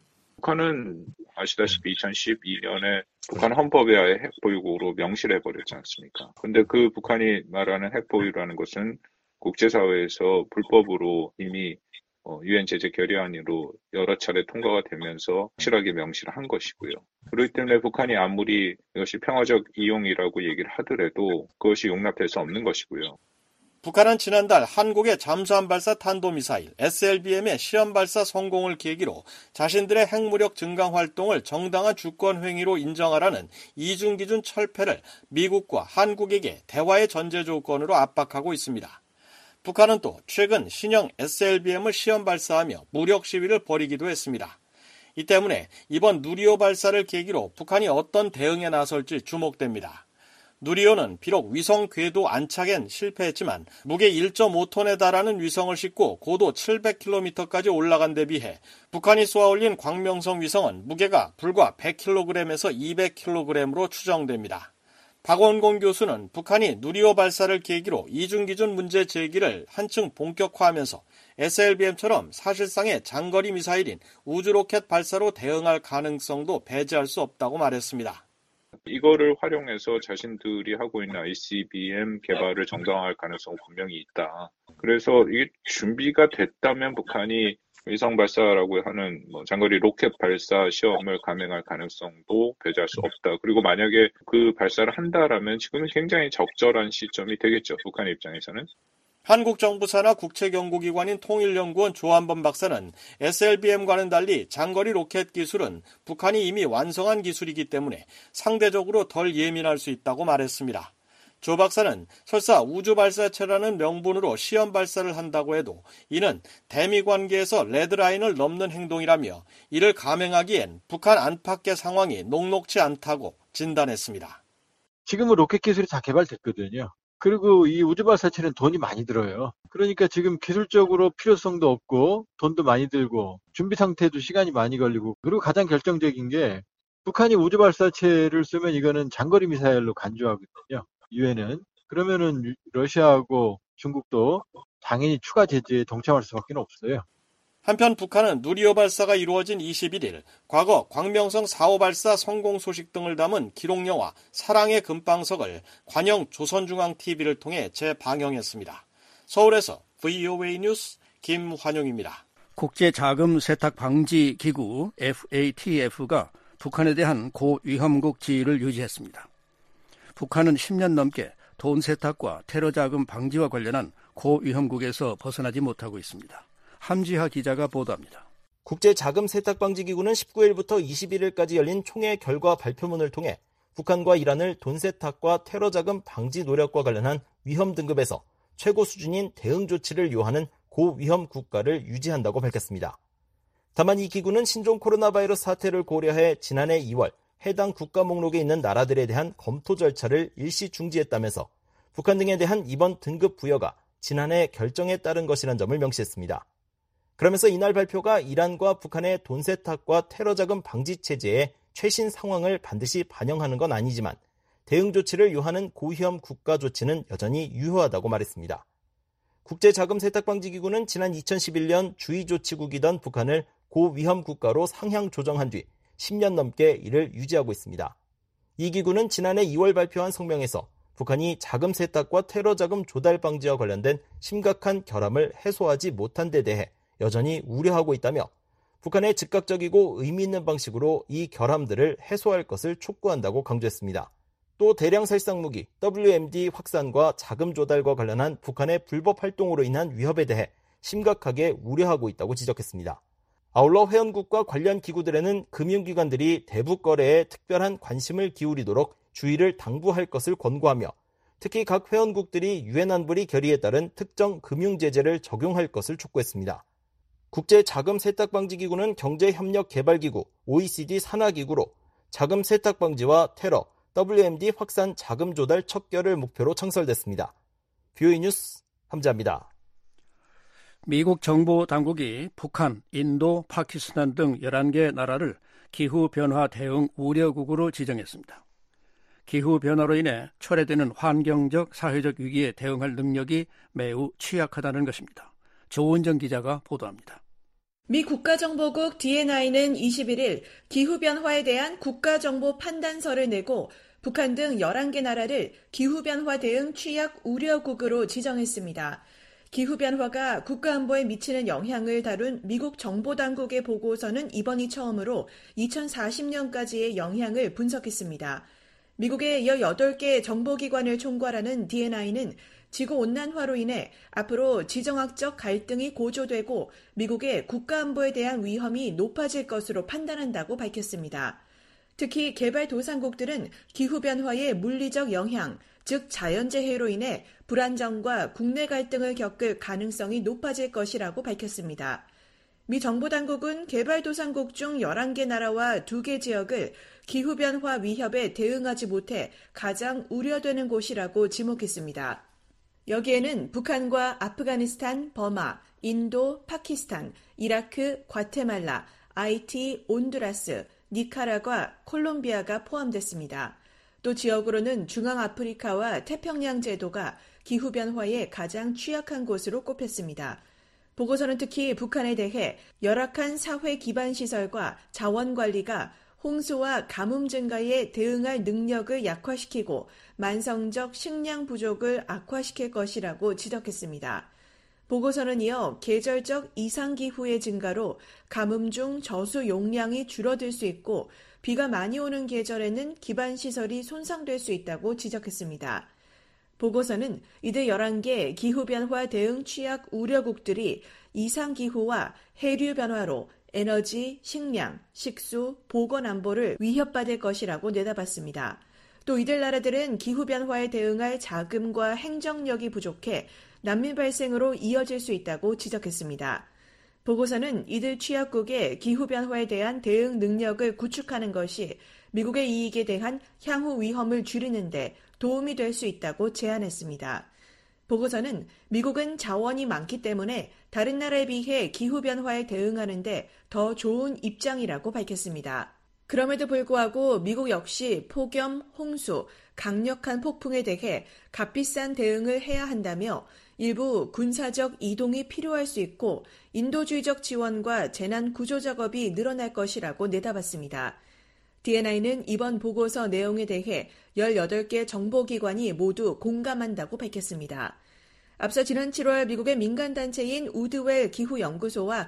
북한은 아시다시피 2012년에 북한 헌법에 아예 핵 보유국으로 명시를 해버렸지 않습니까? 근데 그 북한이 말하는 핵 보유라는 것은 국제사회에서 불법으로 이미 유엔 제재 결의안으로 여러 차례 통과가 되면서 확실하게 명시를 한 것이고요. 그렇기 때문에 북한이 아무리 이것이 평화적 이용이라고 얘기를 하더라도 그것이 용납될 수 없는 것이고요. 북한은 지난달 한국의 잠수함 발사 탄도미사일 SLBM의 시험 발사 성공을 계기로 자신들의 핵무력 증강 활동을 정당한 주권 행위로 인정하라는 이중기준 철폐를 미국과 한국에게 대화의 전제 조건으로 압박하고 있습니다. 북한은 또 최근 신형 SLBM을 시험 발사하며 무력 시위를 벌이기도 했습니다. 이 때문에 이번 누리호 발사를 계기로 북한이 어떤 대응에 나설지 주목됩니다. 누리호는 비록 위성 궤도 안착엔 실패했지만 무게 1.5톤에 달하는 위성을 싣고 고도 700km까지 올라간 데 비해 북한이 쏘아올린 광명성 위성은 무게가 불과 100kg에서 200kg으로 추정됩니다. 박원곤 교수는 북한이 누리호 발사를 계기로 이중기준 문제 제기를 한층 본격화하면서 SLBM처럼 사실상의 장거리 미사일인 우주로켓 발사로 대응할 가능성도 배제할 수 없다고 말했습니다. 이거를 활용해서 자신들이 하고 있는 ICBM 개발을 정당화할 가능성은 분명히 있다. 그래서 이게 준비가 됐다면 북한이 위성 발사라고 하는 장거리 로켓 발사 시험을 감행할 가능성도 배제할 수 없다. 그리고 만약에 그 발사를 한다라면 지금은 굉장히 적절한 시점이 되겠죠. 북한의 입장에서는. 한국 정부 산하 국책연구기관인 통일연구원 조한범 박사는 SLBM과는 달리 장거리 로켓 기술은 북한이 이미 완성한 기술이기 때문에 상대적으로 덜 예민할 수 있다고 말했습니다. 조 박사는 설사 우주발사체라는 명분으로 시험 발사를 한다고 해도 이는 대미 관계에서 레드라인을 넘는 행동이라며 이를 감행하기엔 북한 안팎의 상황이 녹록지 않다고 진단했습니다. 지금은 로켓 기술이 다 개발됐거든요. 그리고 이 우주발사체는 돈이 많이 들어요. 그러니까 지금 기술적으로 필요성도 없고 돈도 많이 들고 준비 상태도 시간이 많이 걸리고, 그리고 가장 결정적인 게 북한이 우주발사체를 쓰면 이거는 장거리 미사일로 간주하거든요. 유엔은. 그러면은 러시아하고 중국도 당연히 추가 제재에 동참할 수밖에 없어요. 한편 북한은 누리호 발사가 이루어진 21일 과거 광명성 4호 발사 성공 소식 등을 담은 기록영화 사랑의 금방석을 관영 조선중앙TV를 통해 재방영했습니다. 서울에서 VOA 뉴스 김환용입니다. 국제자금세탁방지기구 FATF가 북한에 대한 고위험국 지위를 유지했습니다. 북한은 10년 넘게 돈 세탁과 테러 자금 방지와 관련한 고위험국에서 벗어나지 못하고 있습니다. 함지하 기자가 보도합니다. 국제자금세탁방지기구는 19일부터 21일까지 열린 총회 결과 발표문을 통해 북한과 이란을 돈 세탁과 테러 자금 방지 노력과 관련한 위험 등급에서 최고 수준인 대응 조치를 요하는 고위험 국가를 유지한다고 밝혔습니다. 다만 이 기구는 신종 코로나 바이러스 사태를 고려해 지난해 2월 해당 국가 목록에 있는 나라들에 대한 검토 절차를 일시 중지했다면서 북한 등에 대한 이번 등급 부여가 지난해 결정에 따른 것이라는 점을 명시했습니다. 그러면서 이날 발표가 이란과 북한의 돈 세탁과 테러 자금 방지 체제의 최신 상황을 반드시 반영하는 건 아니지만 대응 조치를 요하는 고위험 국가 조치는 여전히 유효하다고 말했습니다. 국제자금세탁방지기구는 지난 2011년 주의조치국이던 북한을 고위험 국가로 상향 조정한 뒤 10년 넘게 이를 유지하고 있습니다. 이 기구는 지난해 2월 발표한 성명에서 북한이 자금 세탁과 테러 자금 조달 방지와 관련된 심각한 결함을 해소하지 못한 데 대해 여전히 우려하고 있다며 북한의 즉각적이고 의미 있는 방식으로 이 결함들을 해소할 것을 촉구한다고 강조했습니다. 또 대량 살상무기 WMD 확산과 자금 조달과 관련한 북한의 불법 활동으로 인한 위협에 대해 심각하게 우려하고 있다고 지적했습니다. 아울러 회원국과 관련 기구들에는 금융기관들이 대북 거래에 특별한 관심을 기울이도록 주의를 당부할 것을 권고하며 특히 각 회원국들이 유엔 안보리 결의에 따른 특정 금융제재를 적용할 것을 촉구했습니다. 국제자금세탁방지기구는 경제협력개발기구 OECD 산하기구로 자금 세탁 방지와 테러, WMD 확산 자금 조달 척결을 목표로 창설됐습니다. VOA 뉴스 함지아입니다. 미국 정보 당국이 북한, 인도, 파키스탄 등 11개 나라를 기후변화 대응 우려국으로 지정했습니다. 기후변화로 인해 초래되는 환경적, 사회적 위기에 대응할 능력이 매우 취약하다는 것입니다. 조은정 기자가 보도합니다. 미 국가정보국 DNI는 21일 기후변화에 대한 국가정보 판단서를 내고 북한 등 11개 나라를 기후변화 대응 취약 우려국으로 지정했습니다. 기후변화가 국가안보에 미치는 영향을 다룬 미국 정보당국의 보고서는 이번이 처음으로 2040년까지의 영향을 분석했습니다. 미국의 18개 정보기관을 총괄하는 DNI는 지구온난화로 인해 앞으로 지정학적 갈등이 고조되고 미국의 국가안보에 대한 위험이 높아질 것으로 판단한다고 밝혔습니다. 특히 개발도상국들은 기후변화의 물리적 영향, 즉 자연재해로 인해 불안정과 국내 갈등을 겪을 가능성이 높아질 것이라고 밝혔습니다. 미 정보당국은 개발도상국 중 11개 나라와 2개 지역을 기후변화 위협에 대응하지 못해 가장 우려되는 곳이라고 지목했습니다. 여기에는 북한과 아프가니스탄, 버마, 인도, 파키스탄, 이라크, 과테말라, 아이티, 온두라스, 니카라과, 콜롬비아가 포함됐습니다. 또 지역으로는 중앙아프리카와 태평양 제도가 기후변화에 가장 취약한 곳으로 꼽혔습니다. 보고서는 특히 북한에 대해 열악한 사회 기반 시설과 자원 관리가 홍수와 가뭄 증가에 대응할 능력을 약화시키고 만성적 식량 부족을 악화시킬 것이라고 지적했습니다. 보고서는 이어 계절적 이상기후의 증가로 가뭄 중 저수 용량이 줄어들 수 있고 비가 많이 오는 계절에는 기반시설이 손상될 수 있다고 지적했습니다. 보고서는 이들 11개 기후변화 대응 취약 우려국들이 이상기후와 해류변화로 에너지, 식량, 식수, 보건안보를 위협받을 것이라고 내다봤습니다. 또 이들 나라들은 기후변화에 대응할 자금과 행정력이 부족해 난민 발생으로 이어질 수 있다고 지적했습니다. 보고서는 이들 취약국의 기후변화에 대한 대응 능력을 구축하는 것이 미국의 이익에 대한 향후 위험을 줄이는 데 도움이 될 수 있다고 제안했습니다. 보고서는 미국은 자원이 많기 때문에 다른 나라에 비해 기후변화에 대응하는 데 더 좋은 입장이라고 밝혔습니다. 그럼에도 불구하고 미국 역시 폭염, 홍수, 강력한 폭풍에 대해 값비싼 대응을 해야 한다며 일부 군사적 이동이 필요할 수 있고 인도주의적 지원과 재난 구조 작업이 늘어날 것이라고 내다봤습니다. DNI는 이번 보고서 내용에 대해 18개 정보기관이 모두 공감한다고 밝혔습니다. 앞서 지난 7월 미국의 민간단체인 우드웰 기후연구소와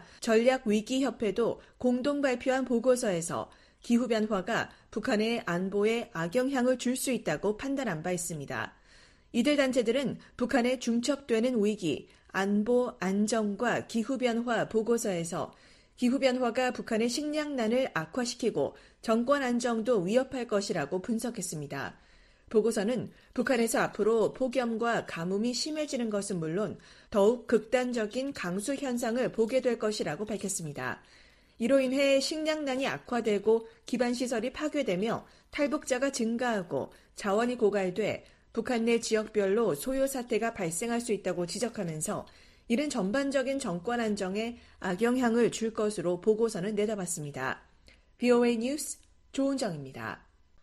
전략위기협회도 공동 발표한 보고서에서 기후변화가 북한의 안보에 악영향을 줄 수 있다고 판단한 바 있습니다. 이들 단체들은 북한의 중첩되는 위기, 안보, 안정과 기후변화 보고서에서 기후변화가 북한의 식량난을 악화시키고 정권 안정도 위협할 것이라고 분석했습니다. 보고서는 북한에서 앞으로 폭염과 가뭄이 심해지는 것은 물론 더욱 극단적인 강수 현상을 보게 될 것이라고 밝혔습니다. 이로 인해 식량난이 악화되고 기반시설이 파괴되며 탈북자가 증가하고 자원이 고갈돼 북한 내 지역별로 소요 사태가 발생할 수 있다고 지적하면서 이는 전반적인 정권 안정에 악영향을 줄 것으로 보고서는 내다봤습니다. VOA 뉴스 조은정입니다.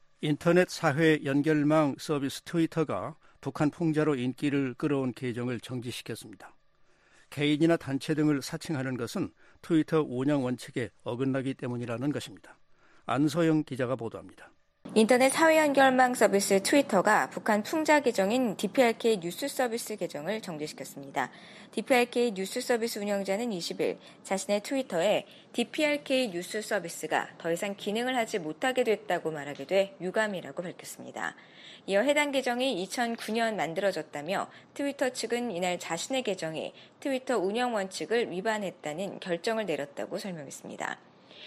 인터넷 사회 연결망 서비스 트위터가 북한 풍자로 인기를 끌어온 계정을 정지시켰습니다. 개인이나 단체 등을 사칭하는 것은 트위터 운영 원칙에 어긋나기 때문이라는 것입니다. 안소영 기자가 보도합니다. 인터넷 사회 연결망 서비스 트위터가 북한 풍자 계정인 DPRK 뉴스 서비스 계정을 정지시켰습니다. DPRK 뉴스 서비스 운영자는 20일 자신의 트위터에 DPRK 뉴스 서비스가 더 이상 기능을 하지 못하게 됐다고 말하게 돼 유감이라고 밝혔습니다. 이어 해당 계정이 2009년 만들어졌다며 트위터 측은 이날 자신의 계정이 트위터 운영 원칙을 위반했다는 결정을 내렸다고 설명했습니다.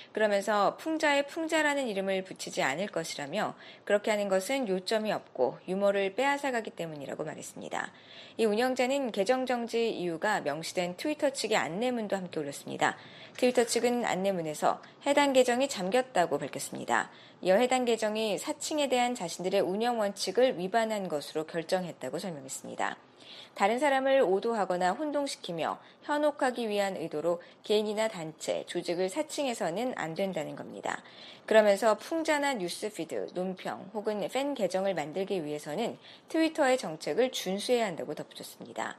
그러면서 풍자에 풍자라는 이름을 붙이지 않을 것이라며 그렇게 하는 것은 요점이 없고 유머를 빼앗아가기 때문이라고 말했습니다. 이 운영자는 계정 정지 이유가 명시된 트위터 측의 안내문도 함께 올렸습니다. 트위터 측은 안내문에서 해당 계정이 잠겼다고 밝혔습니다. 이어 해당 계정이 사칭에 대한 자신들의 운영 원칙을 위반한 것으로 결정했다고 설명했습니다. 다른 사람을 오도하거나 혼동시키며 현혹하기 위한 의도로 개인이나 단체, 조직을 사칭해서는 안 된다는 겁니다. 그러면서 풍자나 뉴스피드, 논평 혹은 팬 계정을 만들기 위해서는 트위터의 정책을 준수해야 한다고 덧붙였습니다.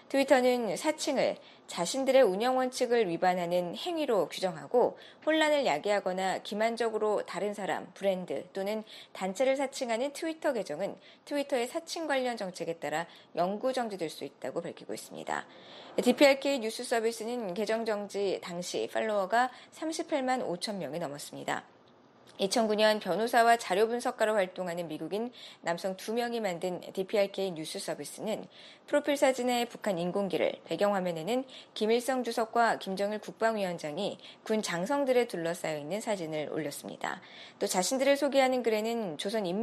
트위터는 사칭을 자신들의 운영 원칙을 위반하는 행위로 규정하고 혼란을 야기하거나 기만적으로 다른 사람, 브랜드 또는 단체를 사칭하는 트위터 계정은 트위터의 사칭 관련 정책에 따라 영구 정지될 수 있다고 밝히고 있습니다. DPRK 뉴스 서비스는 계정 정지 당시 팔로워가 38만 5천 명이 넘었습니다. 2009년 변호사와 자료 분석가로 활동하는 미국인 남성 2명이 만든 DPRK 뉴스 서비스는 프로필 사진의 북한 인공기를, 배경화면에는 김일성 주석과 김정일 국방위원장이 군 장성들에 둘러싸여 있는 사진을 올렸습니다. 또 자신들을 소개하는 글에는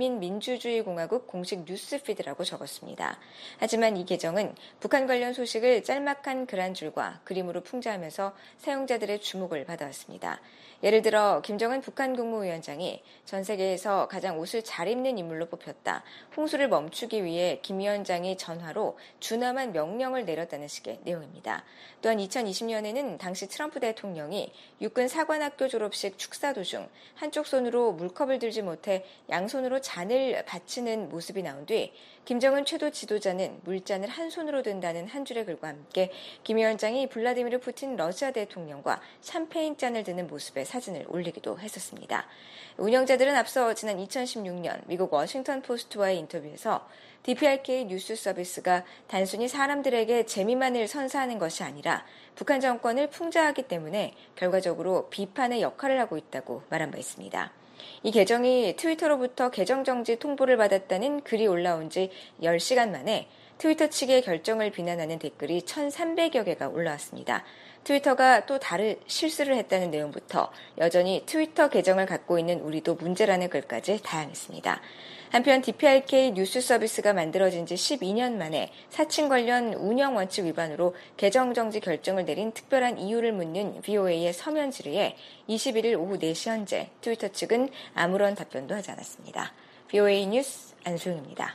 조선인민민주주의공화국 공식 뉴스피드라고 적었습니다. 하지만 이 계정은 북한 관련 소식을 짤막한 글 한 줄과 그림으로 풍자하면서 사용자들의 주목을 받아왔습니다. 예를 들어 김정은 북한 국무위원장이 전 세계에서 가장 옷을 잘 입는 인물로 뽑혔다. 홍수를 멈추기 위해 김 위원장이 전화로 준엄한 명령을 내렸다는 식의 내용입니다. 또한 2020년에는 당시 트럼프 대통령이 육군 사관학교 졸업식 축사 도중 한쪽 손으로 물컵을 들지 못해 양손으로 잔을 받치는 모습이 나온 뒤 김정은 최고 지도자는 물잔을 한 손으로 든다는 한 줄의 글과 함께 김 위원장이 블라디미르 푸틴 러시아 대통령과 샴페인 잔을 드는 모습의 사진을 올리기도 했었습니다. 운영자들은 앞서 지난 2016년 미국 워싱턴 포스트와의 인터뷰에서 DPRK 뉴스 서비스가 단순히 사람들에게 재미만을 선사하는 것이 아니라 북한 정권을 풍자하기 때문에 결과적으로 비판의 역할을 하고 있다고 말한 바 있습니다. 이 계정이 트위터로부터 계정 정지 통보를 받았다는 글이 올라온 지 10시간 만에 트위터 측의 결정을 비난하는 댓글이 1,300여 개가 올라왔습니다. 트위터가 또 다른 실수를 했다는 내용부터 여전히 트위터 계정을 갖고 있는 우리도 문제라는 글까지 다양했습니다. 한편 DPRK 뉴스 서비스가 만들어진 지 12년 만에 사칭 관련 운영 원칙 위반으로 계정 정지 결정을 내린 특별한 이유를 묻는 VOA의 서면 질의에 21일 오후 4시 현재 트위터 측은 아무런 답변도 하지 않았습니다. VOA 뉴스 안소영입니다.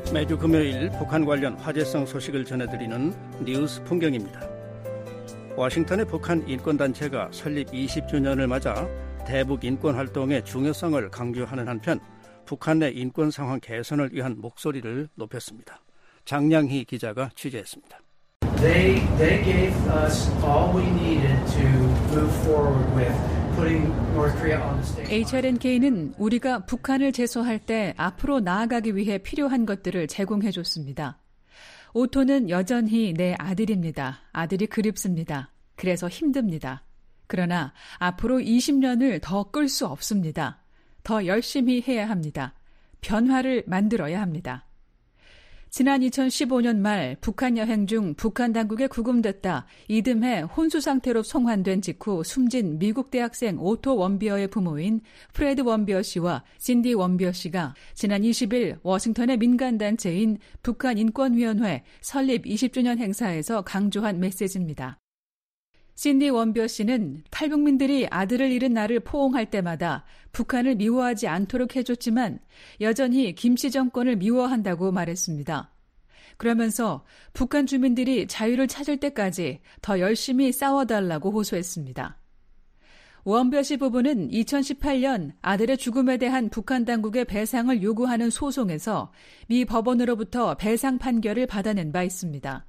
매주 금요일 북한 관련 화제성 소식을 전해드리는 뉴스 풍경입니다. 워싱턴의 북한 인권단체가 설립 20주년을 맞아 대북 인권활동의 중요성을 강조하는 한편 북한 내 인권 상황 개선을 위한 목소리를 높였습니다. 장량희 기자가 취재했습니다. They gave us all we needed to move forward with putting North Korea on the stage. HRNK는 우리가 북한을 제소할 때 앞으로 나아가기 위해 필요한 것들을 제공해줬습니다. 오토는 여전히 내 아들입니다. 아들이 그립습니다. 그래서 힘듭니다. 그러나 앞으로 20년을 더 끌 수 없습니다. 더 열심히 해야 합니다. 변화를 만들어야 합니다. 지난 2015년 말 북한 여행 중 북한 당국에 구금됐다 이듬해 혼수 상태로 송환된 직후 숨진 미국 대학생 오토 원비어의 부모인 프레드 원비어 씨와 신디 원비어 씨가 지난 20일 워싱턴의 민간단체인 북한인권위원회 설립 20주년 행사에서 강조한 메시지입니다. 신디 원비어 씨는 탈북민들이 아들을 잃은 나를 포옹할 때마다 북한을 미워하지 않도록 해줬지만 여전히 김씨 정권을 미워한다고 말했습니다. 그러면서 북한 주민들이 자유를 찾을 때까지 더 열심히 싸워달라고 호소했습니다. 원비어 씨 부부는 2018년 아들의 죽음에 대한 북한 당국의 배상을 요구하는 소송에서 미 법원으로부터 배상 판결을 받아낸 바 있습니다.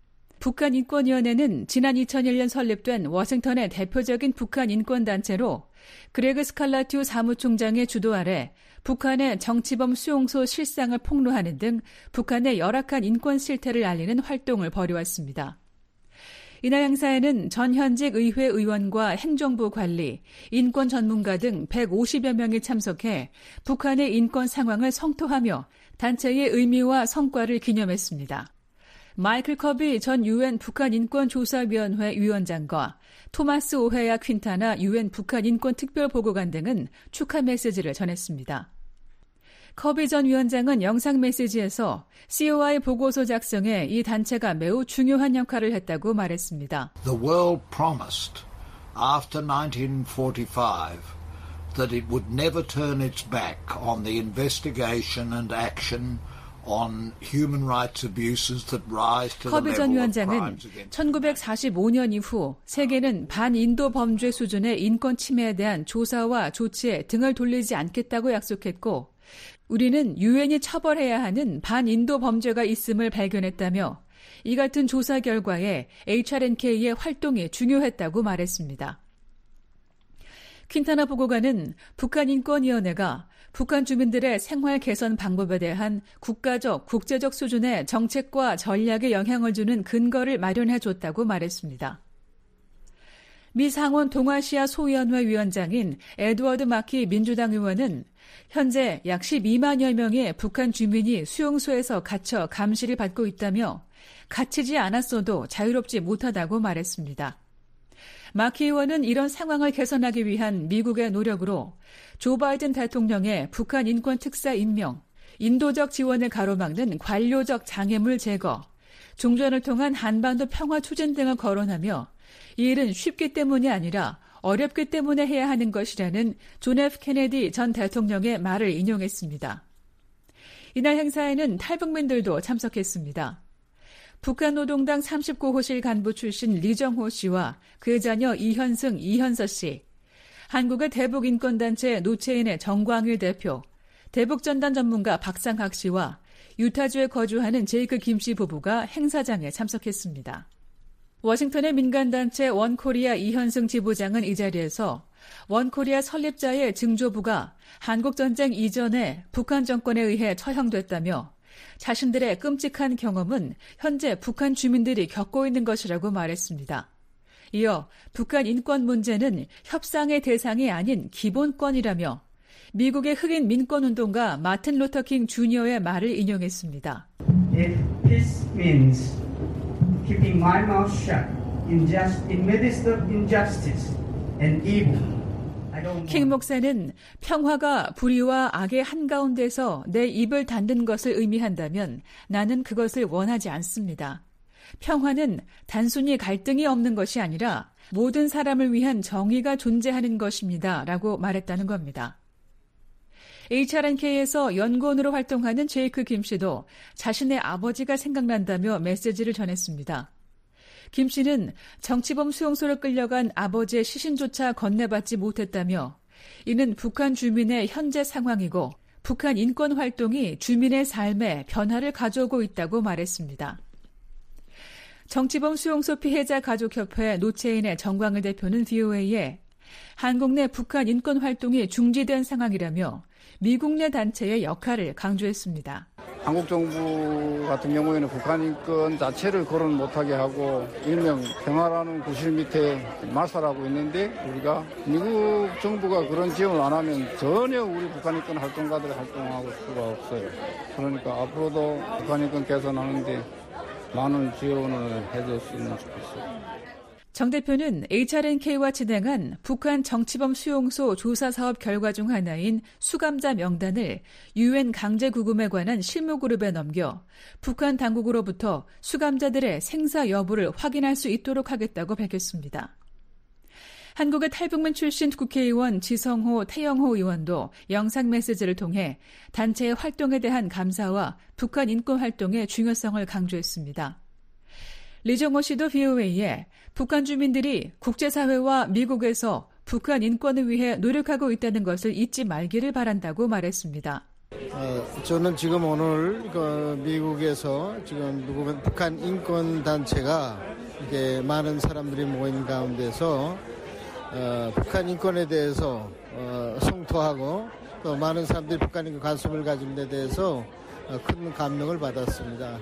북한인권위원회는 지난 2001년 설립된 워싱턴의 대표적인 북한인권단체로 그레그 스칼라튜 사무총장의 주도 아래 북한의 정치범 수용소 실상을 폭로하는 등 북한의 열악한 인권 실태를 알리는 활동을 벌여왔습니다. 이날 행사에는 전현직 의회 의원과 행정부 관리, 인권 전문가 등 150여 명이 참석해 북한의 인권 상황을 성토하며 단체의 의미와 성과를 기념했습니다. 마이클 커비 전 유엔 북한인권조사위원회 위원장과 토마스 오헤야 퀸타나 유엔 북한인권특별보고관 등은 축하 메시지를 전했습니다. 커비 전 위원장은 영상 메시지에서 COI 보고서 작성에 이 단체가 매우 중요한 역할을 했다고 말했습니다. The world promised after 1945 that it would never turn its back on the investigation and action on human rights abuses that rise to the 커비 전 level of 위원장은 crimes against 1945년 이후 세계는 반인도 범죄 수준의 인권 침해에 대한 조사와 조치에 등을 돌리지 않겠다고 약속했고 우리는 유엔이 처벌해야 하는 반인도 범죄가 있음을 발견했다며 이 같은 조사 결과에 HRNK의 활동이 중요했다고 말했습니다. 퀸타나 보고관은 북한인권위원회가 북한 주민들의 생활 개선 방법에 대한 국가적, 국제적 수준의 정책과 전략에 영향을 주는 근거를 마련해줬다고 말했습니다. 미 상원 동아시아 소위원회 위원장인 에드워드 마키 민주당 의원은 현재 약 12만여 명의 북한 주민이 수용소에서 갇혀 감시를 받고 있다며 갇히지 않았어도 자유롭지 못하다고 말했습니다. 마키 의원은 이런 상황을 개선하기 위한 미국의 노력으로 조 바이든 대통령의 북한 인권 특사 임명, 인도적 지원을 가로막는 관료적 장애물 제거, 종전을 통한 한반도 평화 추진 등을 거론하며 이 일은 쉽기 때문이 아니라 어렵기 때문에 해야 하는 것이라는 존 F 케네디 전 대통령의 말을 인용했습니다. 이날 행사에는 탈북민들도 참석했습니다. 북한 노동당 39호실 간부 출신 리정호 씨와 그의 자녀 이현승, 이현서 씨, 한국의 대북인권단체 노체인의 정광일 대표, 대북전단 전문가 박상학 씨와 유타주에 거주하는 제이크 김 씨 부부가 행사장에 참석했습니다. 워싱턴의 민간단체 원코리아 이현승 지부장은 이 자리에서 원코리아 설립자의 증조부가 한국전쟁 이전에 북한 정권에 의해 처형됐다며 자신들의 끔찍한 경험은 현재 북한 주민들이 겪고 있는 것이라고 말했습니다. 이어 북한 인권 문제는 협상의 대상이 아닌 기본권이라며 미국의 흑인 민권운동가 마틴 루터킹 주니어의 말을 인용했습니다. If peace means keeping my mouth shut in midst of injustice and evil, 킹 목사는 평화가 불의와 악의 한가운데서 내 입을 닫는 것을 의미한다면 나는 그것을 원하지 않습니다. 평화는 단순히 갈등이 없는 것이 아니라 모든 사람을 위한 정의가 존재하는 것입니다. 라고 말했다는 겁니다. HRNK에서 연구원으로 활동하는 제이크 김 씨도 자신의 아버지가 생각난다며 메시지를 전했습니다. 김 씨는 정치범 수용소로 끌려간 아버지의 시신조차 건네받지 못했다며 이는 북한 주민의 현재 상황이고 북한 인권활동이 주민의 삶에 변화를 가져오고 있다고 말했습니다. 정치범 수용소 피해자 가족협회 노채인의 정광을 대표는 VOA에 한국 내 북한 인권활동이 중지된 상황이라며 미국 내 단체의 역할을 강조했습니다. 한국 정부 같은 경우에는 북한 인권 자체를 거론 못하게 하고 일명 평화라는 구실 밑에 말살하고 있는데 우리가 미국 정부가 그런 지원을 안 하면 전혀 우리 북한 인권 활동가들이 활동할 수가 없어요. 그러니까 앞으로도 북한 인권 개선하는데 많은 지원을 해줬으면 좋겠어요. 정 대표는 HRNK와 진행한 북한 정치범 수용소 조사 사업 결과 중 하나인 수감자 명단을 UN 강제구금에 관한 실무그룹에 넘겨 북한 당국으로부터 수감자들의 생사 여부를 확인할 수 있도록 하겠다고 밝혔습니다. 한국의 탈북민 출신 국회의원 지성호, 태영호 의원도 영상 메시지를 통해 단체의 활동에 대한 감사와 북한 인권 활동의 중요성을 강조했습니다. 리정호 씨도 VOA에 북한 주민들이 국제사회와 미국에서 북한 인권을 위해 노력하고 있다는 것을 잊지 말기를 바란다고 말했습니다. 저는 지금 오늘 미국에서 지금 북한 인권 단체가 이렇게 많은 사람들이 모인 가운데서 북한 인권에 대해서 성토하고 또 많은 사람들이 북한 인권 관심을 가진 데 대해서 큰 감명을 받았습니다.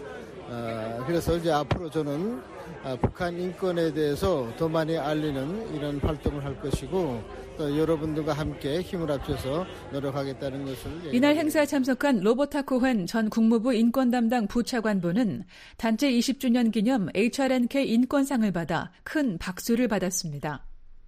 그래서 이제 앞으로 저는 북한 인권에 대해서 더 많이 알리는 이런 활동을 할 것이고 또 여러분들과 함께 힘을 합쳐서 노력하겠다는 것을 이날 행사에 참석한 로버타 코헨 전 국무부 인권 담당 부차관보는 단체 20주년 기념 HRNK 인권상을 받아 큰 박수를 받았습니다.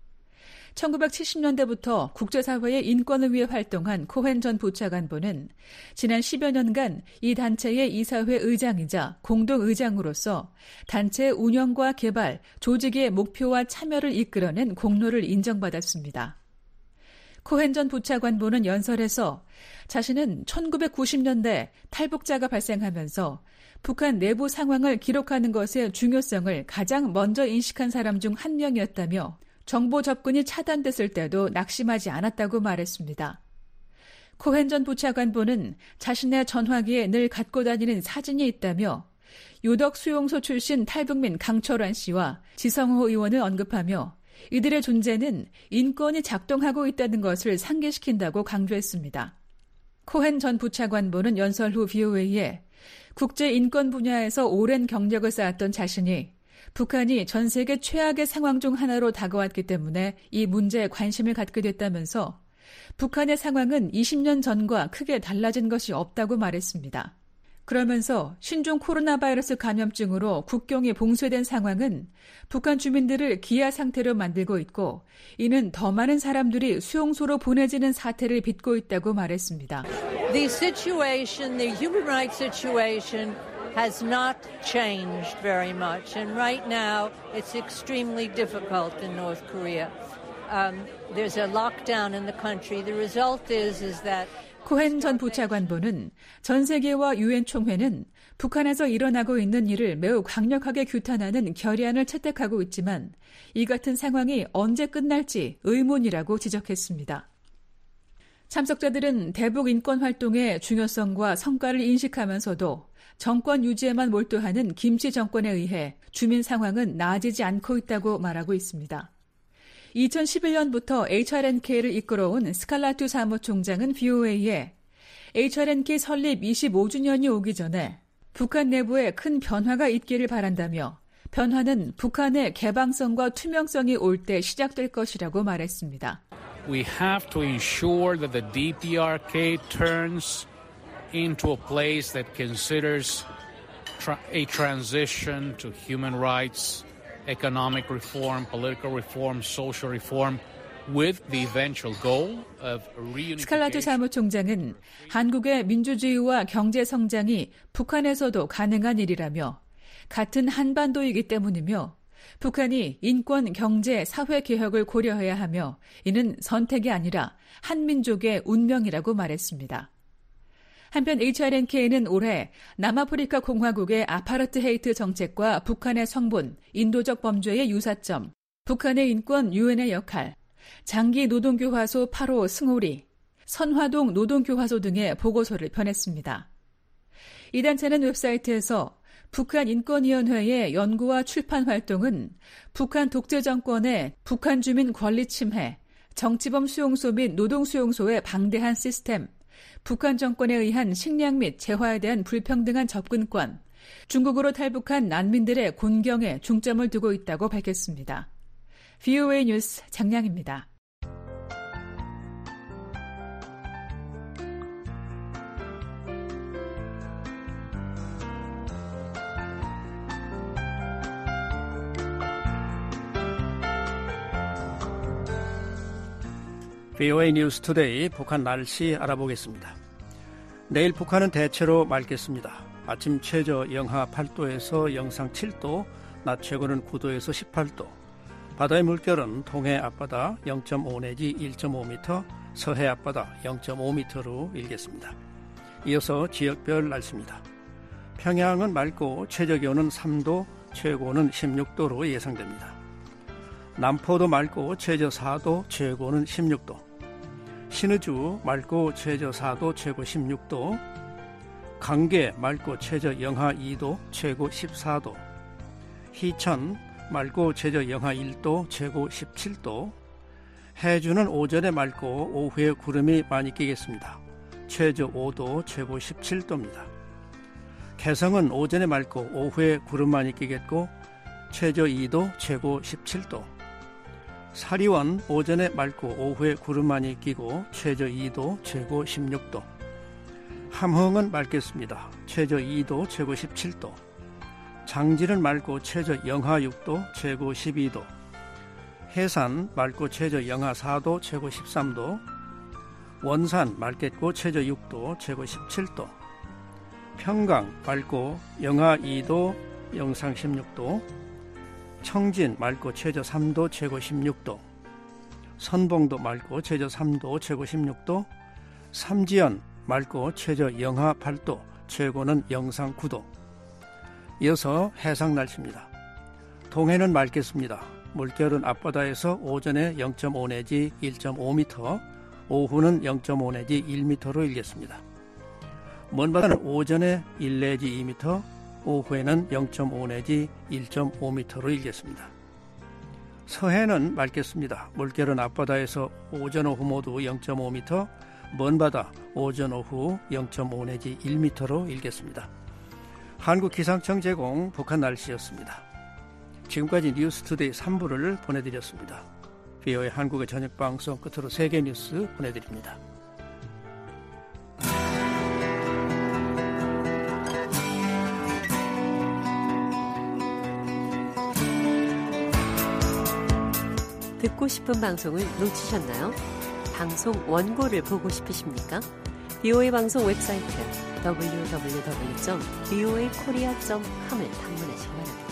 1970년대부터 국제사회의 인권을 위해 활동한 코헨 전 부차관보는 지난 10여 년간 이 단체의 이사회 의장이자 공동의장으로서 단체 운영과 개발, 조직의 목표와 참여를 이끌어낸 공로를 인정받았습니다. 코헨 전 부차관보는 연설에서 자신은 1990년대 탈북자가 발생하면서 북한 내부 상황을 기록하는 것의 중요성을 가장 먼저 인식한 사람 중 한 명이었다며 정보 접근이 차단됐을 때도 낙심하지 않았다고 말했습니다. 코헨 전 부차관보는 자신의 전화기에 늘 갖고 다니는 사진이 있다며 요덕 수용소 출신 탈북민 강철환 씨와 지성호 의원을 언급하며 이들의 존재는 인권이 작동하고 있다는 것을 상기시킨다고 강조했습니다. 코헨 전 부차관보는 연설 후 VOA에 국제 인권 분야에서 오랜 경력을 쌓았던 자신이 북한이 전 세계 최악의 상황 중 하나로 다가왔기 때문에 이 문제에 관심을 갖게 됐다면서 북한의 상황은 20년 전과 크게 달라진 것이 없다고 말했습니다. 그러면서 신종 코로나 바이러스 감염증으로 국경이 봉쇄된 상황은 북한 주민들을 기아 상태로 만들고 있고 이는 더 많은 사람들이 수용소로 보내지는 사태를 빚고 있다고 말했습니다. The situation, the human rights situation has not changed very much. And right now, it's extremely difficult in North Korea. There's a lockdown in the country. The result is that 코헨 전 부차관보는 전 세계와 유엔 총회는 북한에서 일어나고 있는 일을 매우 강력하게 규탄하는 결의안을 채택하고 있지만 이 같은 상황이 언제 끝날지 의문이라고 지적했습니다. 참석자들은 대북 인권 활동의 중요성과 성과를 인식하면서도 정권 유지에만 몰두하는 김씨 정권에 의해 주민 상황은 나아지지 않고 있다고 말하고 있습니다. 2011년부터 HRNK를 이끌어온 스칼라투 사무총장은 VOA에 HRNK 설립 25주년이 오기 전에 북한 내부에 큰 변화가 있기를 바란다며 변화는 북한의 개방성과 투명성이 올 때 시작될 것이라고 말했습니다. We have to ensure that the DPRK turns into a place that considers a transition to human rights, economic reform, political reform, social reform, with the eventual goal of reunification. 스칼라투 사무총장은 한국의 민주주의와 경제 성장이 북한에서도 가능한 일이라며 같은 한반도이기 때문이며 북한이 인권, 경제, 사회 개혁을 고려해야 하며 이는 선택이 아니라 한민족의 운명이라고 말했습니다. 한편 HRNK는 올해 남아프리카 공화국의 아파르트헤이트 정책과 북한의 성분, 인도적 범죄의 유사점, 북한의 인권 유엔의 역할, 장기 노동교화소 8호 승오리, 선화동 노동교화소 등의 보고서를 펴냈습니다. 이 단체는 웹사이트에서 북한 인권위원회의 연구와 출판 활동은 북한 독재 정권의 북한 주민 권리 침해, 정치범 수용소 및 노동 수용소의 방대한 시스템, 북한 정권에 의한 식량 및 재화에 대한 불평등한 접근권, 중국으로 탈북한 난민들의 곤경에 중점을 두고 있다고 밝혔습니다. VOA 뉴스 장량입니다. VOA 뉴스 투데이 북한 날씨 알아보겠습니다. 내일 북한은 대체로 맑겠습니다. 아침 최저 영하 8도에서 영상 7도, 낮 최고는 9도에서 18도. 바다의 물결은 동해 앞바다 0.5 내지 1.5m, 서해 앞바다 0.5m로 일겠습니다. 이어서 지역별 날씨입니다. 평양은 맑고 최저기온은 3도, 최고는 16도로 예상됩니다. 남포도 맑고 최저 4도, 최고는 16도. 신의주 맑고 최저 4도, 최고 16도. 강계 맑고 최저 영하 2도, 최고 14도. 희천 맑고 최저 영하 1도, 최고 17도. 해주는 오전에 맑고 오후에 구름이 많이 끼겠습니다. 최저 5도, 최고 17도입니다. 개성은 오전에 맑고 오후에 구름 많이 끼겠고 최저 2도, 최고 17도. 사리원 오전에 맑고 오후에 구름 많이 끼고 최저 2도, 최고 16도. 함흥은 맑겠습니다. 최저 2도, 최고 17도. 장진은 맑고 최저 영하 6도, 최고 12도. 해산 맑고 최저 영하 4도, 최고 13도. 원산 맑겠고 최저 6도, 최고 17도. 평강 맑고 영하 2도, 영상 16도. 청진 맑고 최저 3도, 최고 16도. 선봉도 맑고 최저 3도, 최고 16도. 삼지연 맑고 최저 영하 8도, 최고는 영상 9도. 이어서 해상 날씨입니다. 동해는 맑겠습니다. 물결은 앞바다에서 오전에 0.5 내지 1.5m, 오후는 0.5 내지 1m로 일겠습니다. 먼바다는 오전에 1 내지 2m, 오후에는 0.5 내지 1.5m로 일겠습니다. 서해는 맑겠습니다. 물결은 앞바다에서 오전 오후 모두 0.5m, 먼바다 오전 오후 0.5 내지 1m로 일겠습니다. 한국기상청 제공 북한 날씨였습니다. 지금까지 뉴스투데이 3부를 보내드렸습니다. VOA 한국의 저녁방송 끝으로 세계 뉴스 보내드립니다. 듣고 싶은 방송을 놓치셨나요? 방송 원고를 보고 싶으십니까? VOA 방송 웹사이트 www.voakorea.com을 방문하시기 바랍니다.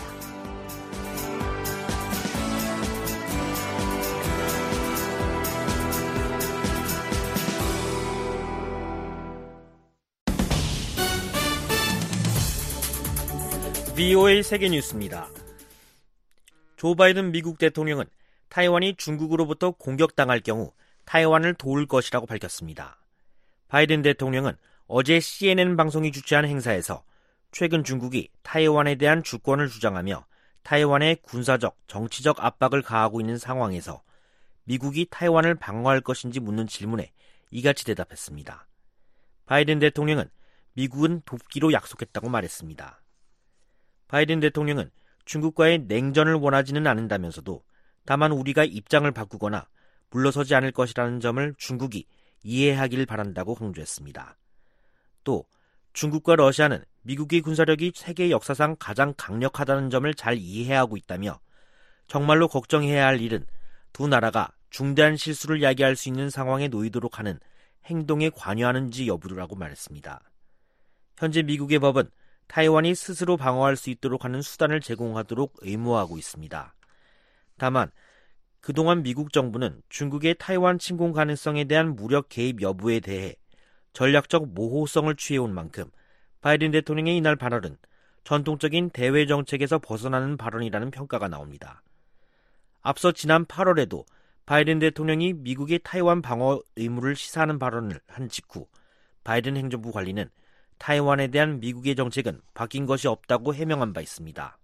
VOA 세계뉴스입니다. 조 바이든 미국 대통령은 타이완이 중국으로부터 공격당할 경우 타이완을 도울 것이라고 밝혔습니다. 바이든 대통령은 어제 CNN 방송이 주최한 행사에서 최근 중국이 타이완에 대한 주권을 주장하며 타이완에 군사적, 정치적 압박을 가하고 있는 상황에서 미국이 타이완을 방어할 것인지 묻는 질문에 이같이 대답했습니다. 바이든 대통령은 미국은 돕기로 약속했다고 말했습니다. 바이든 대통령은 중국과의 냉전을 원하지는 않는다면서도 다만 우리가 입장을 바꾸거나 물러서지 않을 것이라는 점을 중국이 이해하길 바란다고 강조했습니다. 또 중국과 러시아는 미국의 군사력이 세계 역사상 가장 강력하다는 점을 잘 이해하고 있다며 정말로 걱정해야 할 일은 두 나라가 중대한 실수를 야기할 수 있는 상황에 놓이도록 하는 행동에 관여하는지 여부라고 말했습니다. 현재 미국의 법은 타이완이 스스로 방어할 수 있도록 하는 수단을 제공하도록 의무화하고 있습니다. 다만 그동안 미국 정부는 중국의 타이완 침공 가능성에 대한 무력 개입 여부에 대해 전략적 모호성을 취해온 만큼 바이든 대통령의 이날 발언은 전통적인 대외 정책에서 벗어나는 발언이라는 평가가 나옵니다. 앞서 지난 8월에도 바이든 대통령이 미국의 타이완 방어 의무를 시사하는 발언을 한 직후 바이든 행정부 관리는 타이완에 대한 미국의 정책은 바뀐 것이 없다고 해명한 바 있습니다.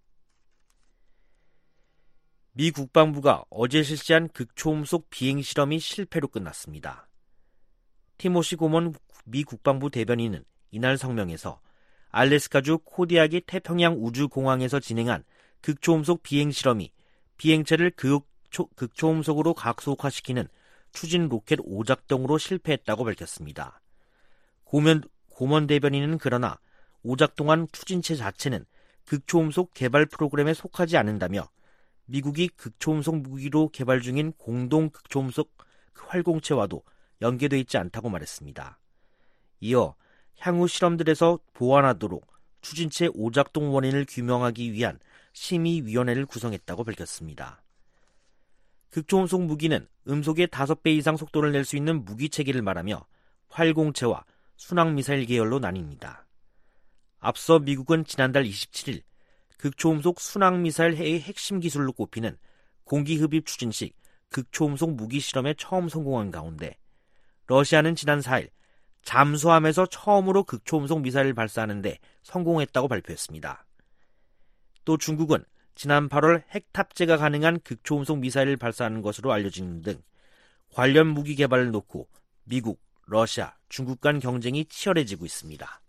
미 국방부가 어제 실시한 극초음속 비행 실험이 실패로 끝났습니다. 티모시 고먼 미 국방부 대변인은 이날 성명에서 알래스카주 코디아기 태평양 우주공항에서 진행한 극초음속 비행 실험이 비행체를 극초음속으로 각속화시키는 추진 로켓 오작동으로 실패했다고 밝혔습니다. 고먼 대변인은 그러나 오작동한 추진체 자체는 극초음속 개발 프로그램에 속하지 않는다며 미국이 극초음속 무기로 개발 중인 공동 극초음속 활공체와도 연계되어 있지 않다고 말했습니다. 이어 향후 실험들에서 보완하도록 추진체 오작동 원인을 규명하기 위한 심의위원회를 구성했다고 밝혔습니다. 극초음속 무기는 음속의 5배 이상 속도를 낼 수 있는 무기체계를 말하며 활공체와 순항미사일 계열로 나뉩니다. 앞서 미국은 지난달 27일 극초음속 순항미사일의 핵심 기술로 꼽히는 공기흡입 추진식 극초음속 무기 실험에 처음 성공한 가운데 러시아는 지난 4일 잠수함에서 처음으로 극초음속 미사일을 발사하는 데 성공했다고 발표했습니다. 또 중국은 지난 8월 핵 탑재가 가능한 극초음속 미사일을 발사하는 것으로 알려지는 등 관련 무기 개발을 놓고 미국, 러시아, 중국 간 경쟁이 치열해지고 있습니다.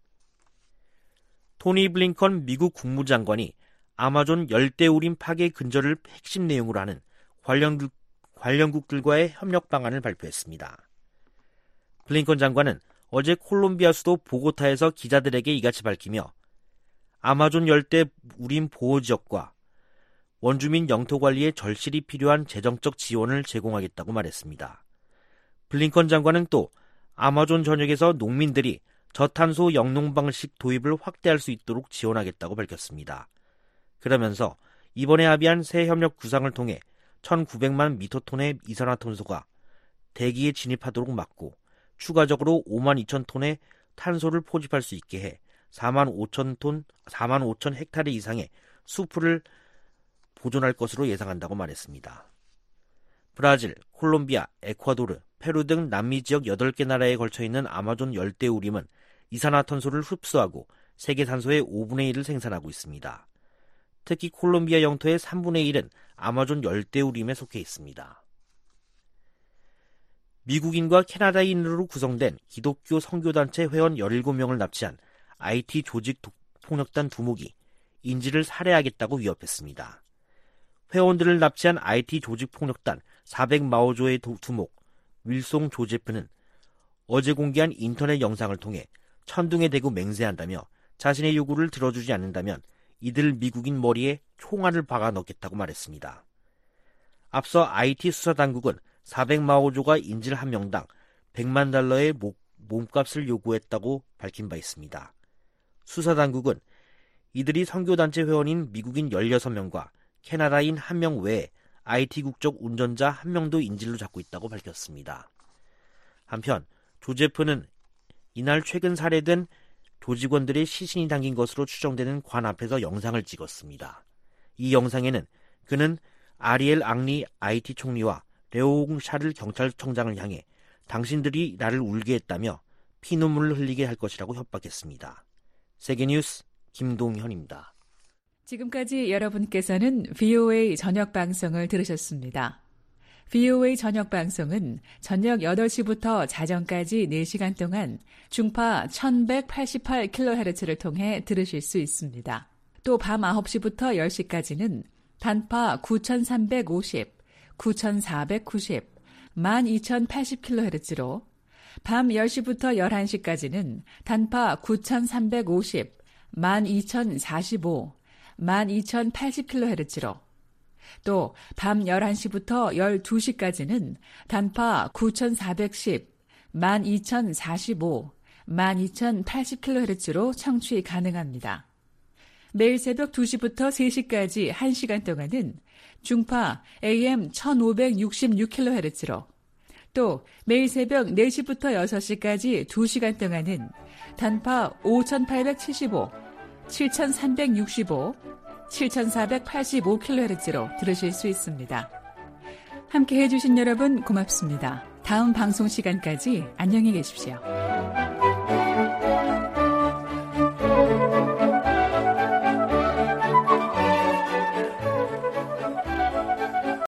토니 블링컨 미국 국무장관이 아마존 열대우림 파괴 근절을 핵심 내용으로 하는 관련국들과의 협력 방안을 발표했습니다. 블링컨 장관은 어제 콜롬비아 수도 보고타에서 기자들에게 이같이 밝히며 아마존 열대 우림 보호 지역과 원주민 영토 관리에 절실히 필요한 재정적 지원을 제공하겠다고 말했습니다. 블링컨 장관은 또 아마존 전역에서 농민들이 저탄소 영농 방식 도입을 확대할 수 있도록 지원하겠다고 밝혔습니다. 그러면서 이번에 합의한 새 협력 구상을 통해 1,900만 미터톤의 이산화탄소가 대기에 진입하도록 막고 추가적으로 5만 2천 톤의 탄소를 포집할 수 있게 해 4만 5천 헥타르 이상의 숲을 보존할 것으로 예상한다고 말했습니다. 브라질, 콜롬비아, 에콰도르, 페루 등 남미 지역 8개 나라에 걸쳐있는 아마존 열대우림은 이산화탄소를 흡수하고 세계 산소의 5분의 1을 생산하고 있습니다. 특히 콜롬비아 영토의 3분의 1은 아마존 열대우림에 속해 있습니다. 미국인과 캐나다인으로 구성된 기독교 선교단체 회원 17명을 납치한 IT 조직 폭력단 두목이 인질을 살해하겠다고 위협했습니다. 회원들을 납치한 IT 조직 폭력단 400마오조의 두목 윌송 조제프는 어제 공개한 인터넷 영상을 통해 천둥에 대고 맹세한다며 자신의 요구를 들어주지 않는다면 이들 미국인 머리에 총알을 박아 넣겠다고 말했습니다. 앞서 IT 수사당국은 400마오조가 인질 한 명당 100만 달러의 몸값을 요구했다고 밝힌 바 있습니다. 수사당국은 이들이 선교단체 회원인 미국인 16명과 캐나다인 1명 외에 IT 국적 운전자 1명도 인질로 잡고 있다고 밝혔습니다. 한편 조제프는 이날 최근 살해된 조직원들의 시신이 담긴 것으로 추정되는 관 앞에서 영상을 찍었습니다. 이 영상에는 그는 아리엘 앙리 IT 총리와 레옹 샤를 경찰청장을 향해 당신들이 나를 울게 했다며 피눈물을 흘리게 할 것이라고 협박했습니다. 세계뉴스 김동현입니다. 지금까지 여러분께서는 VOA 저녁 방송을 들으셨습니다. VOA 저녁 방송은 저녁 8시부터 자정까지 4시간 동안 중파 1188kHz를 통해 들으실 수 있습니다. 또 밤 9시부터 10시까지는 단파 9350, 9490, 12080kHz로 밤 10시부터 11시까지는 단파 9350, 12045, 12080kHz로 또 밤 11시부터 12시까지는 단파 9410, 12045, 12,080kHz로 청취 가능합니다. 매일 새벽 2시부터 3시까지 1시간 동안은 중파 AM 1566kHz로 또 매일 새벽 4시부터 6시까지 2시간 동안은 단파 5875, 7365, 7485kHz로 들으실 수 있습니다. 함께 해주신 여러분 고맙습니다. 다음 방송 시간까지 안녕히 계십시오.